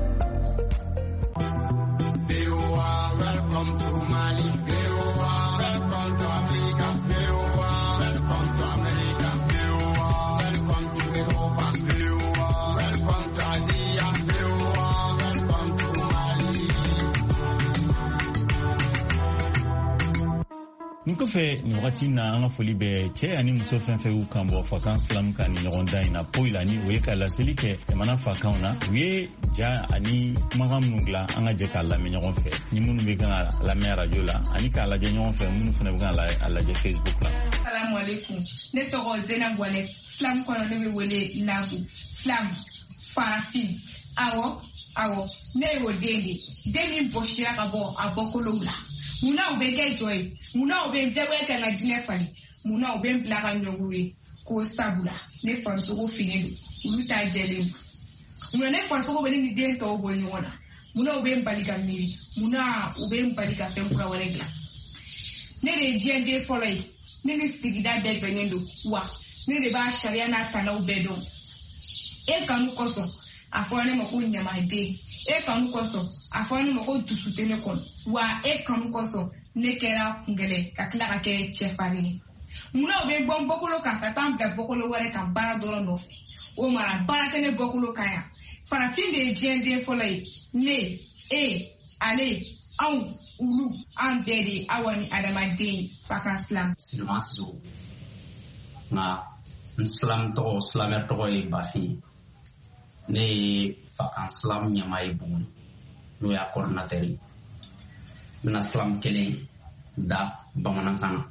Kɔfɛ nin wagati na an ka foli bɛ cɛ ani muso fɛn fɛn y'u kan bɔ fakan silamu kan ni ɲɔgɔn dan in na poyi la ni o ye ka laseli kɛ jamana fakanw na u ye ja ani kumakan minnu dilan an ka jɛ k'a lamɛn ɲɔgɔn fɛ ni minnu bɛ kan ka lamɛn arajo la ani k'a lajɛ ɲɔgɔn fɛ minnu fana bɛ kan ka lajɛ Facebook la. Salamualeykum, ne tɔgɔ Zena Bɔnɛ, silamu kɔnɔ ne bɛ wele Nagu, silamu farafin awɔ awɔ ne y'o den de den min bɔsira ka bɔ a bɔkolow la. Munna u bɛ kɛ jɔ ye munna u bɛ dɛbɛ kɛ ka diinɛ fali munna u bɛ bila ka ɲɔgɔn ye k'o sabula ne farisogo finen don olu t'a jɛlen don munna ne farisogo bɛ ne ni den tɔw bɔ ɲɔgɔn na munna u bɛ n bali ka miiri munna u bɛ n bali ka fɛn kura wɛrɛ dilan ne de ye diɲɛ den fɔlɔ ye ne ni sigida bɛɛ bɛnnen don wa ne de b'a sariya n'a tanaw bɛɛ dɔn e kanu kosɔn a fɔra ne ma ko ɲamaden e kanu kosɔn a fɔra ne ma ko dusu tɛ ne kɔnɔ wa e kanu kosɔn ne kɛra kungɛlɛ ka tila ka kɛ cɛfarin ye munna u bɛ bɔ n bɔkolo kan ka taa n bila bɔkolo wɛrɛ kan baara dɔrɔn nɔfɛ o mara baara tɛ ne bɔkolo kan yan farafin de ye diɲɛ den fɔlɔ ye ne e ale anw olu an bɛɛ de ye aw ni adamaden ye fakan silamu. Silima Siso nka n silamu tɔgɔ silamɛ tɔgɔ ye Bafin ne ye fakan silamu ɲɛmaa ye Buguni n'o y'a coordinateur ye n bɛna silamu kelen da bamanankan na.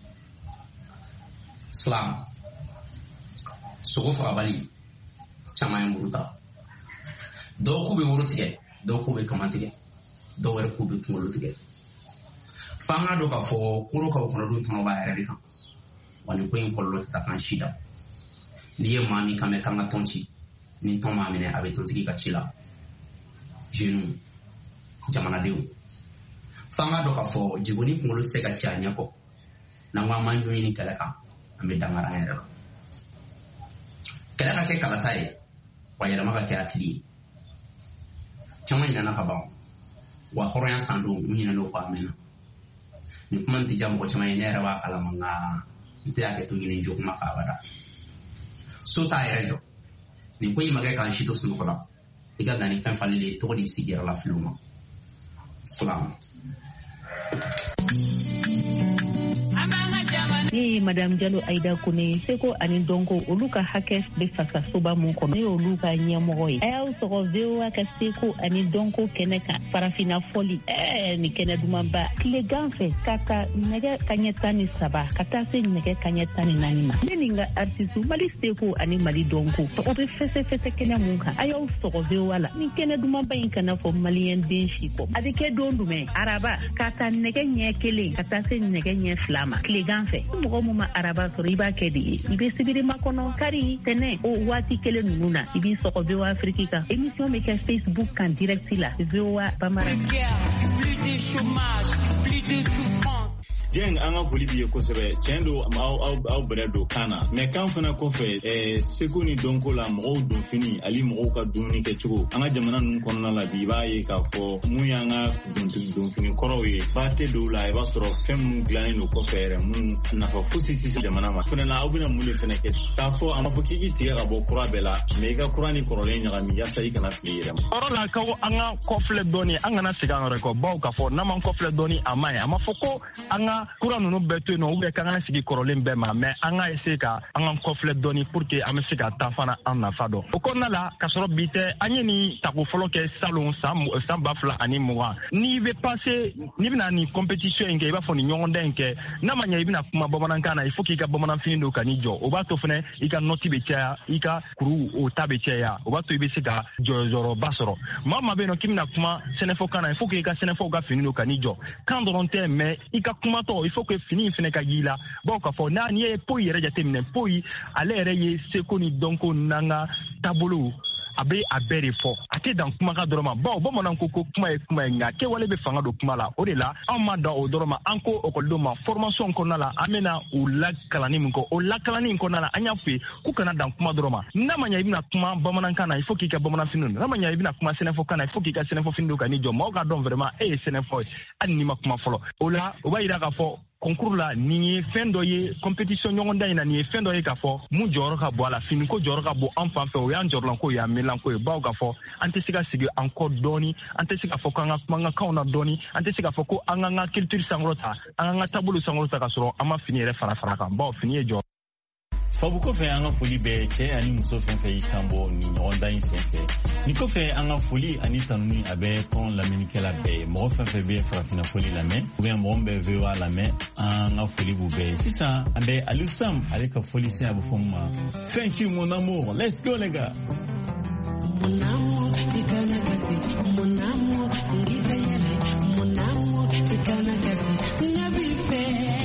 Silamu sogo fagabali caman ye muru ta dɔw k'u bɛ woro tigɛ dɔw k'u bɛ kama tigɛ dɔw wɛrɛ k'u bɛ kunkolo tigɛ f'an k'a dɔn k'a fɔ koro ka o kɔnɔdon tɔnɔ b'a yɛrɛ de kan wa nin ko in kɔlɔlɔ tɛ taa kan si da n'i ye maa min kan mɛn kan ka tɔn ci ni tɔn m'a minɛ a bɛ tontigi ka ci la jeunes jamanadenw f'an k'a dɔn k'a fɔ jego ni kunkolo tɛ se ka ci a ɲɛ kɔ n'an ko an m'an jɔ ɲini kɛlɛ kan an bɛ dangara an yɛrɛ la kɛlɛ ka kɛ kalata ye wa yɛlɛma ka kɛ hakili ye caman ɲinɛna ka ban wa hɔrɔnya san don u ɲinɛna kɔ a mɛnna nin kuma tɛ diya mɔgɔ caman ye ne yɛrɛ b'a kalama nka n tɛ hakɛ to ɲini jo kuma k'a bada so t'a yɛrɛ jɔ nin ko in ma kɛ k'an si to sunɔgɔ la i ka dan ni fɛn falen de tɔgɔ de bɛ sigi yɛrɛ la filiw ma salamu. ni madame Diallo Aida Kone seko ani donko oluka hakes be fasa soba mun kono ni oluka nyamoro yi ayo soko vewa ka seko ani donko keneka farafina foli eh ni kene dumamba kile ganfe kata nege kanyetani saba kata se nege kanyetani nanima ninga artistu mali seko ani mali donko to obe fese fese kene munka ayo soko vewa la ni kene dumamba inkana fo malien den shiko adike dondume araba kata nege nyekele kata se nege nye flama kile ganfe mo mo ma araba so riba kedi ibe sibiri makono kari tene o wati kele nuna ibi soko vewa afrika émission me ka Facebook kan direct la vewa bamara plus de chômage plus de souffrance Jeng anga foli biye kosebe chendo au au au bredo kana me kan fana ko fe eh sekuni donko la mo don fini ali mo ka duni ke chugo anga jamana nun kono la bi ba ye ka fo mu yanga don don fini korowe bate do la e ba soro fem mu glane no ko fere mu na fo fusi ti jamana ma fana na obina mu le fene ke ta fo ama fo kiki ti ga bo kura bela me ga kurani korole nya mi ya sai kana fiire oro la ka anga ko fle doni anga na siga ngore ko ba ka fo na man ko fle doni amai ama fo ko anga kura no beto no ube kanga sigi korolen be ma me anga ese ka anga kofle doni pour que amesika tafana anna fado okonna la kasoro bite anyeni taku folo ke salon sam sam bafla ani moa ni ve passer ni bina ni compétition nge ba foni nyonde nke na manya ibina kuma bomana kana il faut qu'il ka bomana findo kanijo oba to fene ika noti be tia ika kuru o tabe tia oba to ibesika joro basoro mama be no kimna kuma senefo kana il faut qu'il ka senefo ga findo kanijo quand on te mais ika kuma to il faut que fini fene ka gila boka fo na ni e poyi yere jate minen poyi ale yere ye sekoni donko nanga tabulu abe abere fo ate dan kuma ka doroma ba bo monan ko ko kuma e kuma nga ke wale be fanga do kuma la o de la an ma da o doroma anko o ko do ma formation ko na la amena o la kalani mun ko o la kalani ko na la anya fe ku kana dan kuma doroma na manya ibina kuma ba monan kana il faut ki ka ba monan finu na manya ibina kuma senefo kana il faut ki ka senefo findo ka ni jo mo ka don vraiment e senefo ani ma kuma folo o la o ba ira ka fo concours la ni fendo ye compétition nyonda ina ni fendo ye ka fo mu joro ka bo ala fini ko joro ka bo enfant fe o ya njorlan ko ya melan ko ba ka fo ante sika sigi encore doni ante sika fo kanga manga kauna doni ante sika fo ko anga culture sangrota anga tabulu sangrota ka soro ama fini re fara fara kan ba fini e jo Fabu ko fe anga foli be che ani muso fen fe ikambo ni onda insenfe ni ko fe anga foli ani tanuni abe kon la minikela be mo fen fe be frafina foli la me ou bien mo be vewa la me anga foli bu be sisa abe alusam ale ka foli se abu foma thank you mon amour let's go les gars mon amour ikana kasi mon amour ngita yele mon amour ikana kasi nabi fe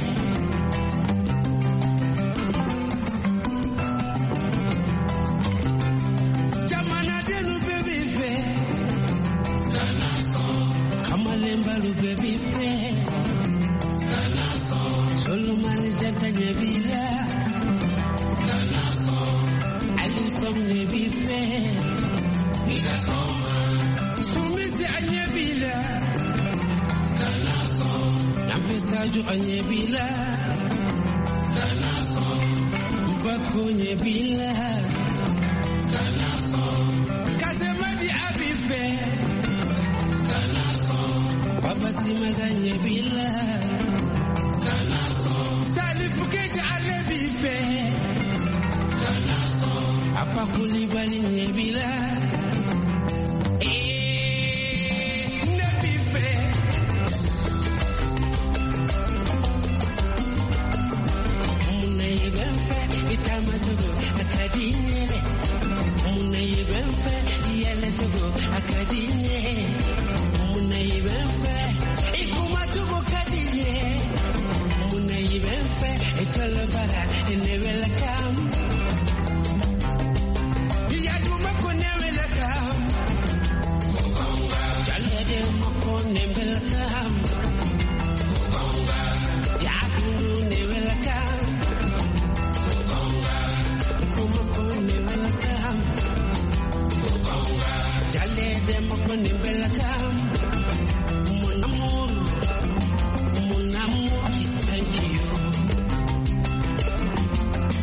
Balu baby fe Kanaso Solo mani janta nyebila Kanaso Alusom nebi fe Nika soma Sumisi anyebila Kanaso Nampesaju anyebila Kanaso Mbako nyebila Kanaso Katemadi abife Baba simaganye bila Kanaso Salifu keke alebife Kanaso Apa kulibali nyebila Eh Nebife Muna yebenfe Itama jogo akadinyele Muna yebenfe Yele jogo akadinyele Muna yebenfe Ikumatuko kadiye Muna yebenfe Itolabara Inewela kam Yaduma kunewela kam Kukonga Jalede moko nembela kam Kukonga Yadundu newela kam Kukonga Kumako newela kam Kukonga Jalede moko nembela kam Mon amour, mon amour, thank you.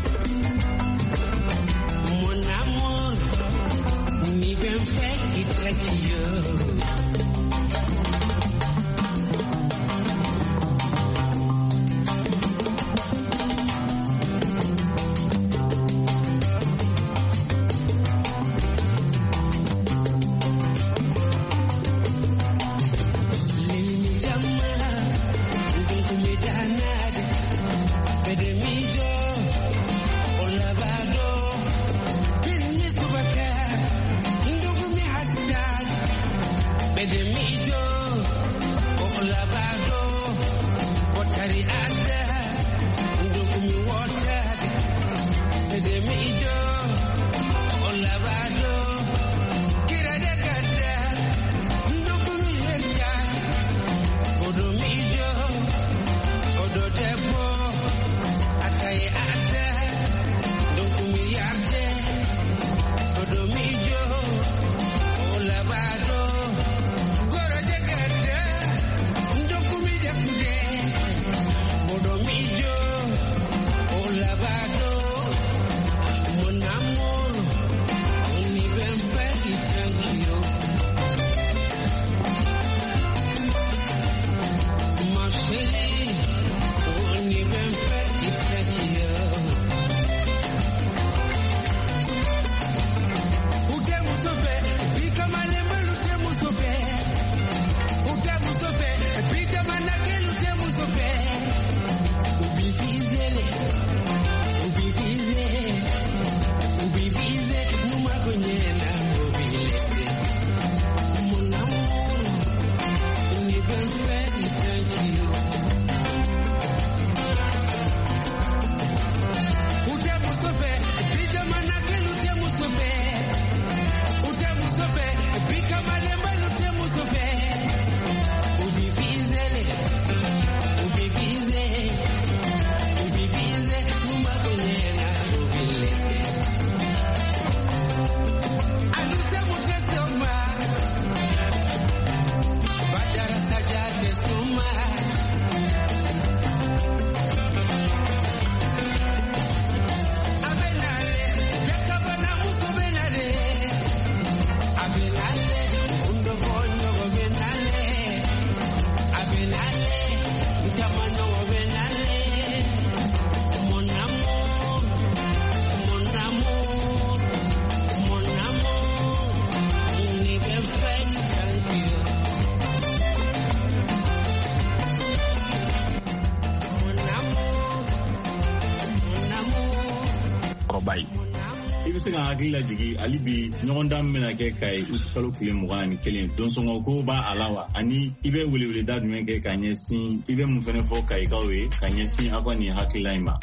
bay ibi se ka hakili la jigi ali bi ɲɔgɔn dan mena kɛ ka ye kalo tile mugan ni kelen donsɔngɔ ko b'a ala wa ani i bɛ welewele da jumɛn kɛ ka ɲɛsin i bɛ mun fɛnɛ fɔ kayikaw ye ka ɲɛsin aw ka nin hakilila in ma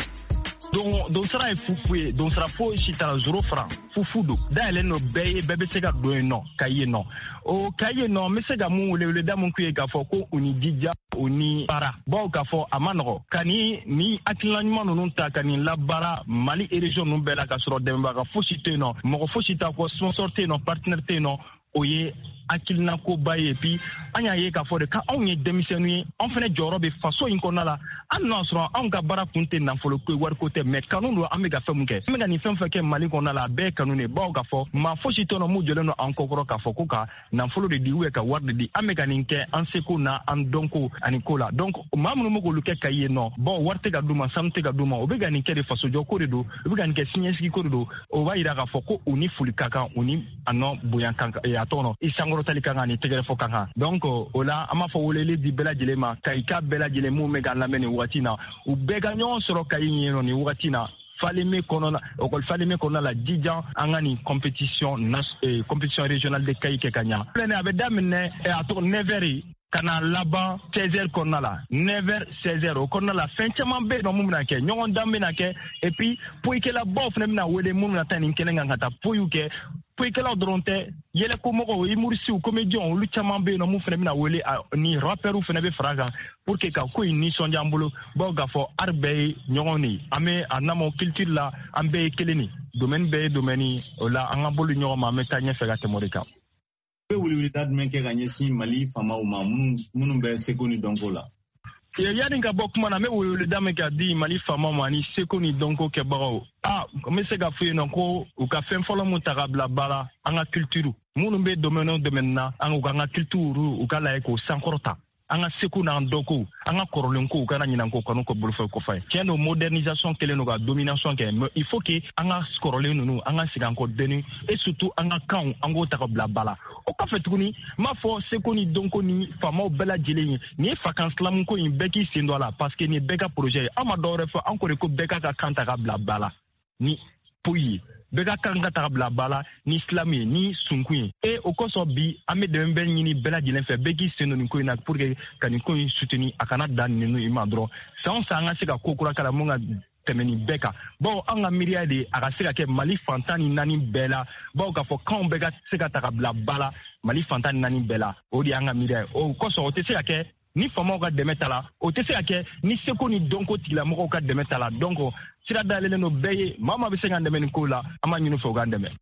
don don sara ye fufu ye don sara fo sitara zoro fran fufu do dayɛlɛn no bɛɛ ye bɛɛ bɛ se ka don yen nɔ ka ye nɔ o ka ye nɔ n bɛ se ka mun welewele da mun k'u ye k'a fɔ ko u ni jija u ni baara bawo k'a fɔ a ma nɔgɔ ka ni ni hakilina ɲuman ninnu ta ka nin labaara mali région ninnu bɛɛ la ka sɔrɔ dɛmɛbaga fosi tɛ yen nɔ mɔgɔ fosi t'a fɔ sponsor tɛ yen nɔ partenaire tɛ yen nɔ o ye hakilina koba ye puis an y'a ye k'a fɔ de ka anw ye denmisɛnninw ye an fana jɔyɔrɔ bɛ faso in kɔnɔna la hali n'a sɔrɔ anw ka baara kun tɛ nafolo ko ye wariko tɛ mais kanu don an bɛ ka fɛn mun kɛ an bɛ ka nin fɛn fɛn kɛ mali kɔnɔna la a bɛɛ ye kanu de bawo k'a fɔ maa fosi tɛ yen nɔ mun jɔlen don an kɔkɔrɔ k'a fɔ ko ka nafolo de di ou ka wari de di an bɛ ka nin kɛ an seko na an dɔnko ani ko la donc maa minnu bɛ k'olu kɛ ka ye nɔ bawo wari tɛ ka d'u ma sanu tɛ ka d'u ma o bɛ ka nin kɛ de fasojɔ ko de don o bɛ ka nin kɛ siniɲɛsigi ko de don o b'a yira k'a fɔ ko u ni foli ka kan u ni a nɔ bonya kan a tɔgɔ nɔ i sankɔrɔtali kan kan ni tɛgɛrɛ fɔ kan kan donc o la an b'a fɔ weleli di bɛɛ lajɛlen ma kayika bɛɛ lajɛlen mun bɛ ka lamɛn nin wagati na u bɛɛ ka ɲɔgɔn sɔrɔ kayi yen nɔ nin wagati na Faleme kɔnɔna école Faleme kɔnɔna la jijan an ka nin compétition nas eh, compétition régionale de kayi kɛ ka ɲa filɛ a bɛ daminɛ eh, a tɔgɔ neuf heures kana laban seize heures kɔnɔna la neuf heures seize heures o kɔnɔna la fɛn caman bɛ yen nɔ mun bɛna kɛ ɲɔgɔn dan bɛna kɛ et puis poyikɛlabaw fana bɛna wele mun bɛna taa nin kɛnɛ kan ka taa poyiw kɛ poyikɛlaw dɔrɔn tɛ yɛlɛkomɔgɔw humorisiw comédiens olu caman bɛ yen nɔ mun fana bɛna wele ni rappeurs fana bɛ fara kan pour que ka ko in nisɔndiya an bolo bawo k'a fɔ art bɛɛ ye ɲɔgɔn de an bɛ a namɔ culture la an bɛɛ ye kelen de domaine bɛɛ ye domaine o la an ka bolo ɲɔgɔn ma an bɛ taa ɲɛfɛ ka tɛmɛ o de kan bɛ weleweleda jumɛn kɛ ka ɲɛsin mali faamaw ma minnu bɛ seko ni dɔnko la yani ka bɔ kuma na n bɛ weleweleda min ka di mali faamaw ma ni seko ni dɔnko kɛbagaw ah n bɛ se ka fɔ yen nɔ ko u ka fɛn fɔlɔ mun ta ka bila baara an ka culture minnu bɛ domaine o domaine na an ka an ka culture u ka lajɛ k'o sankɔrɔta an ka seko n'an dɔnko an ka kɔrɔlenko u kana ɲinɛ ko kanu ko bolofɛ kɔfɛ tiɲɛ don modernisation kɛlen don ka domination kɛ mais il faut que an ka kɔrɔlen ninnu an ka segin an kɔ dɔɔni et surtout an ka kanw an k'o ta ka bila ba la o kɔfɛ tuguni n b'a fɔ seko ni dɔnko ni faamaw bɛɛ lajɛlen ye nin ye fakan ko in bɛɛ k'i sen don a la parce que nin bɛɛ ka projet ye an ma dɔwɛrɛ fɔ an ko de ko bɛɛ ka ka kan ta ka bila ba la ni poyi ye bɛɛ ka kan ka ta ka bila ba la ni silamu ye ni sunkun ye e o kosɔn bi an bɛ dɛmɛ bɛɛ ɲini bɛɛ lajɛlen fɛ bɛɛ k'i sen don nin ko in na pour que ka nin ko in soutenir a kana dan ninnu i ma dɔrɔn san o san an ka se ka ko kura k'a la mun ka tɛmɛ nin bɛɛ kan bawo an ka miiriya de a ka se ka kɛ mali fantan ni naani bɛɛ la bawo k'a fɔ kanw bɛɛ ka se ka ta ka bila ba la mali fantan ni naani bɛɛ la o de y'an ka miiriya ye o kosɔn o tɛ se ka kɛ ni faamaw ka dɛmɛ ta la o tɛ se ka kɛ ni seko ni dɔnko tigilamɔgɔw ka dɛmɛ ta la donc sira dayɛlɛlen don bɛɛ ye maa maa bɛ se k'an dɛmɛ nin ko la an b'a ɲini fɛ u k'an dɛmɛ.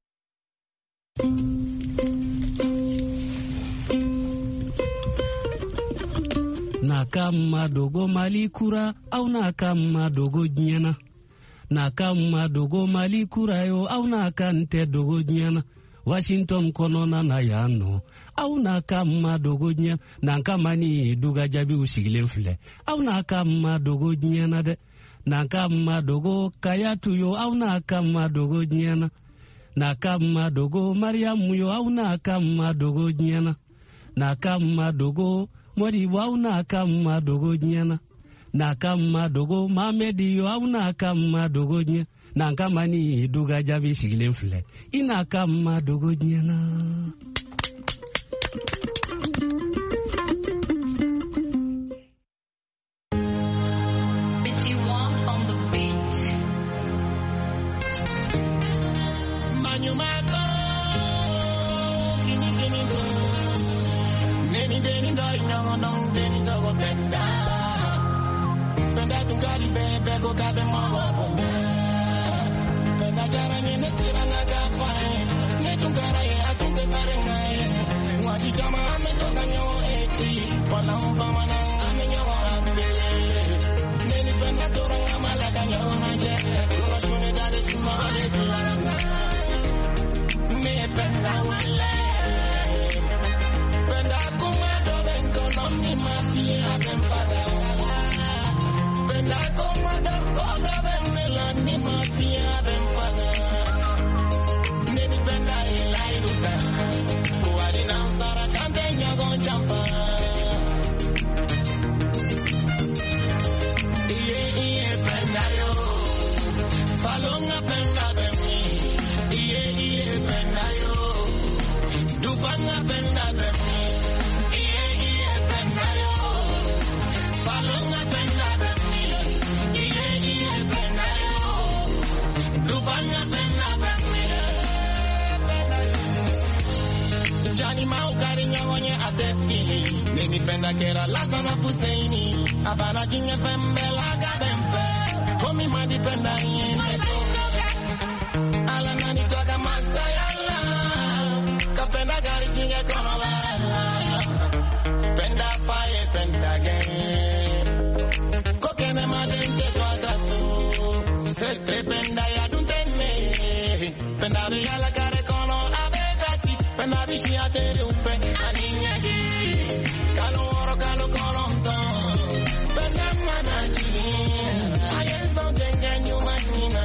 n'a ka ma dogo mali kura aw n'a ka ma dogo diɲɛna n'a ka ma dogo mali kura yo aw n'a ka n tɛ dogo diɲɛna Washington kɔnɔna na yan nɔ aw n'a ka ma dogo diɲɛ n'an ka ma ni duga jaabiw sigilen filɛ aw n'a ka ma dogo diɲɛna dɛ n'an ka ma dogo kayatu yo aw n'a ka ma dogo diɲɛna n'a ka ma dogo mariamu yo aw n'a ka ma dogo diɲɛna n'a ka ma dogo moribo aw n'a ka ma dogo diɲɛna n'a ka ma dogo mamedi yo aw n'a ka ma dogo diɲɛ n'an ka ma ni duga jaabi sigilen filɛ i n'a ka ma dogo diɲɛna. Palonga penga Dubanga penda bemi, iye iye penda yo. Falonga penda bemi, iye iye penda yo. Dubanga penda bemi. Jani mau karinya wonye atefili, nemi penda kera lasana puseini, abana jinge pembe laga bempe, komi madi penda yene. Ala nani toga masayala, kapenda gari singe kono wala, penda faye penda genye, kokene madente toga su, serte penda ya duntene, penda bigala kare kono abegasi, penda bishi atere ufe, aninyagi, kalo oro kalo kolonto, penda manaji, ayen son genge nyumanina.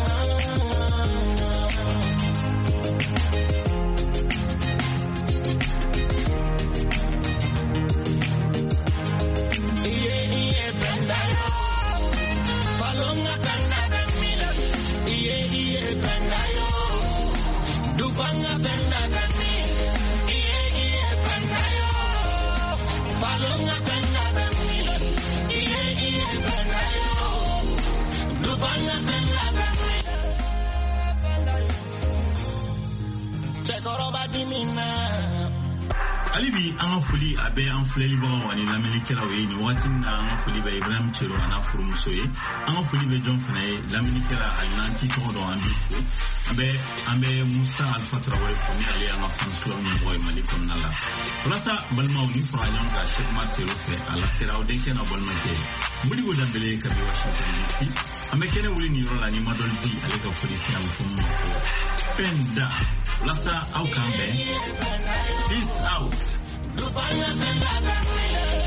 Dubanga penda bemi, iye iye penda yo. Falonga penda bemi, iye iye penda yo. Dubanga penda bemi. Chekoroba dimina. Alibi anga fuli abe an fuleli baga wani lameli kera we ni wati na anga fuli ba Ibrahim Chero ana furu musoye anga fuli be John Fanaye lameli kera alinanti to do ambi fu abe ambe Musa Alpha Traoré foni ali anga François Mboy Mali konnala plasa balma ni franya ga Sheikh Matero fe ala sera o denke na balma ke mbudi go dambele ka bi Washington D C ambe kene wuli ni rola ni model B ale ka police am fumu penda plasa au kambe peace out. Dubanga penda bemi,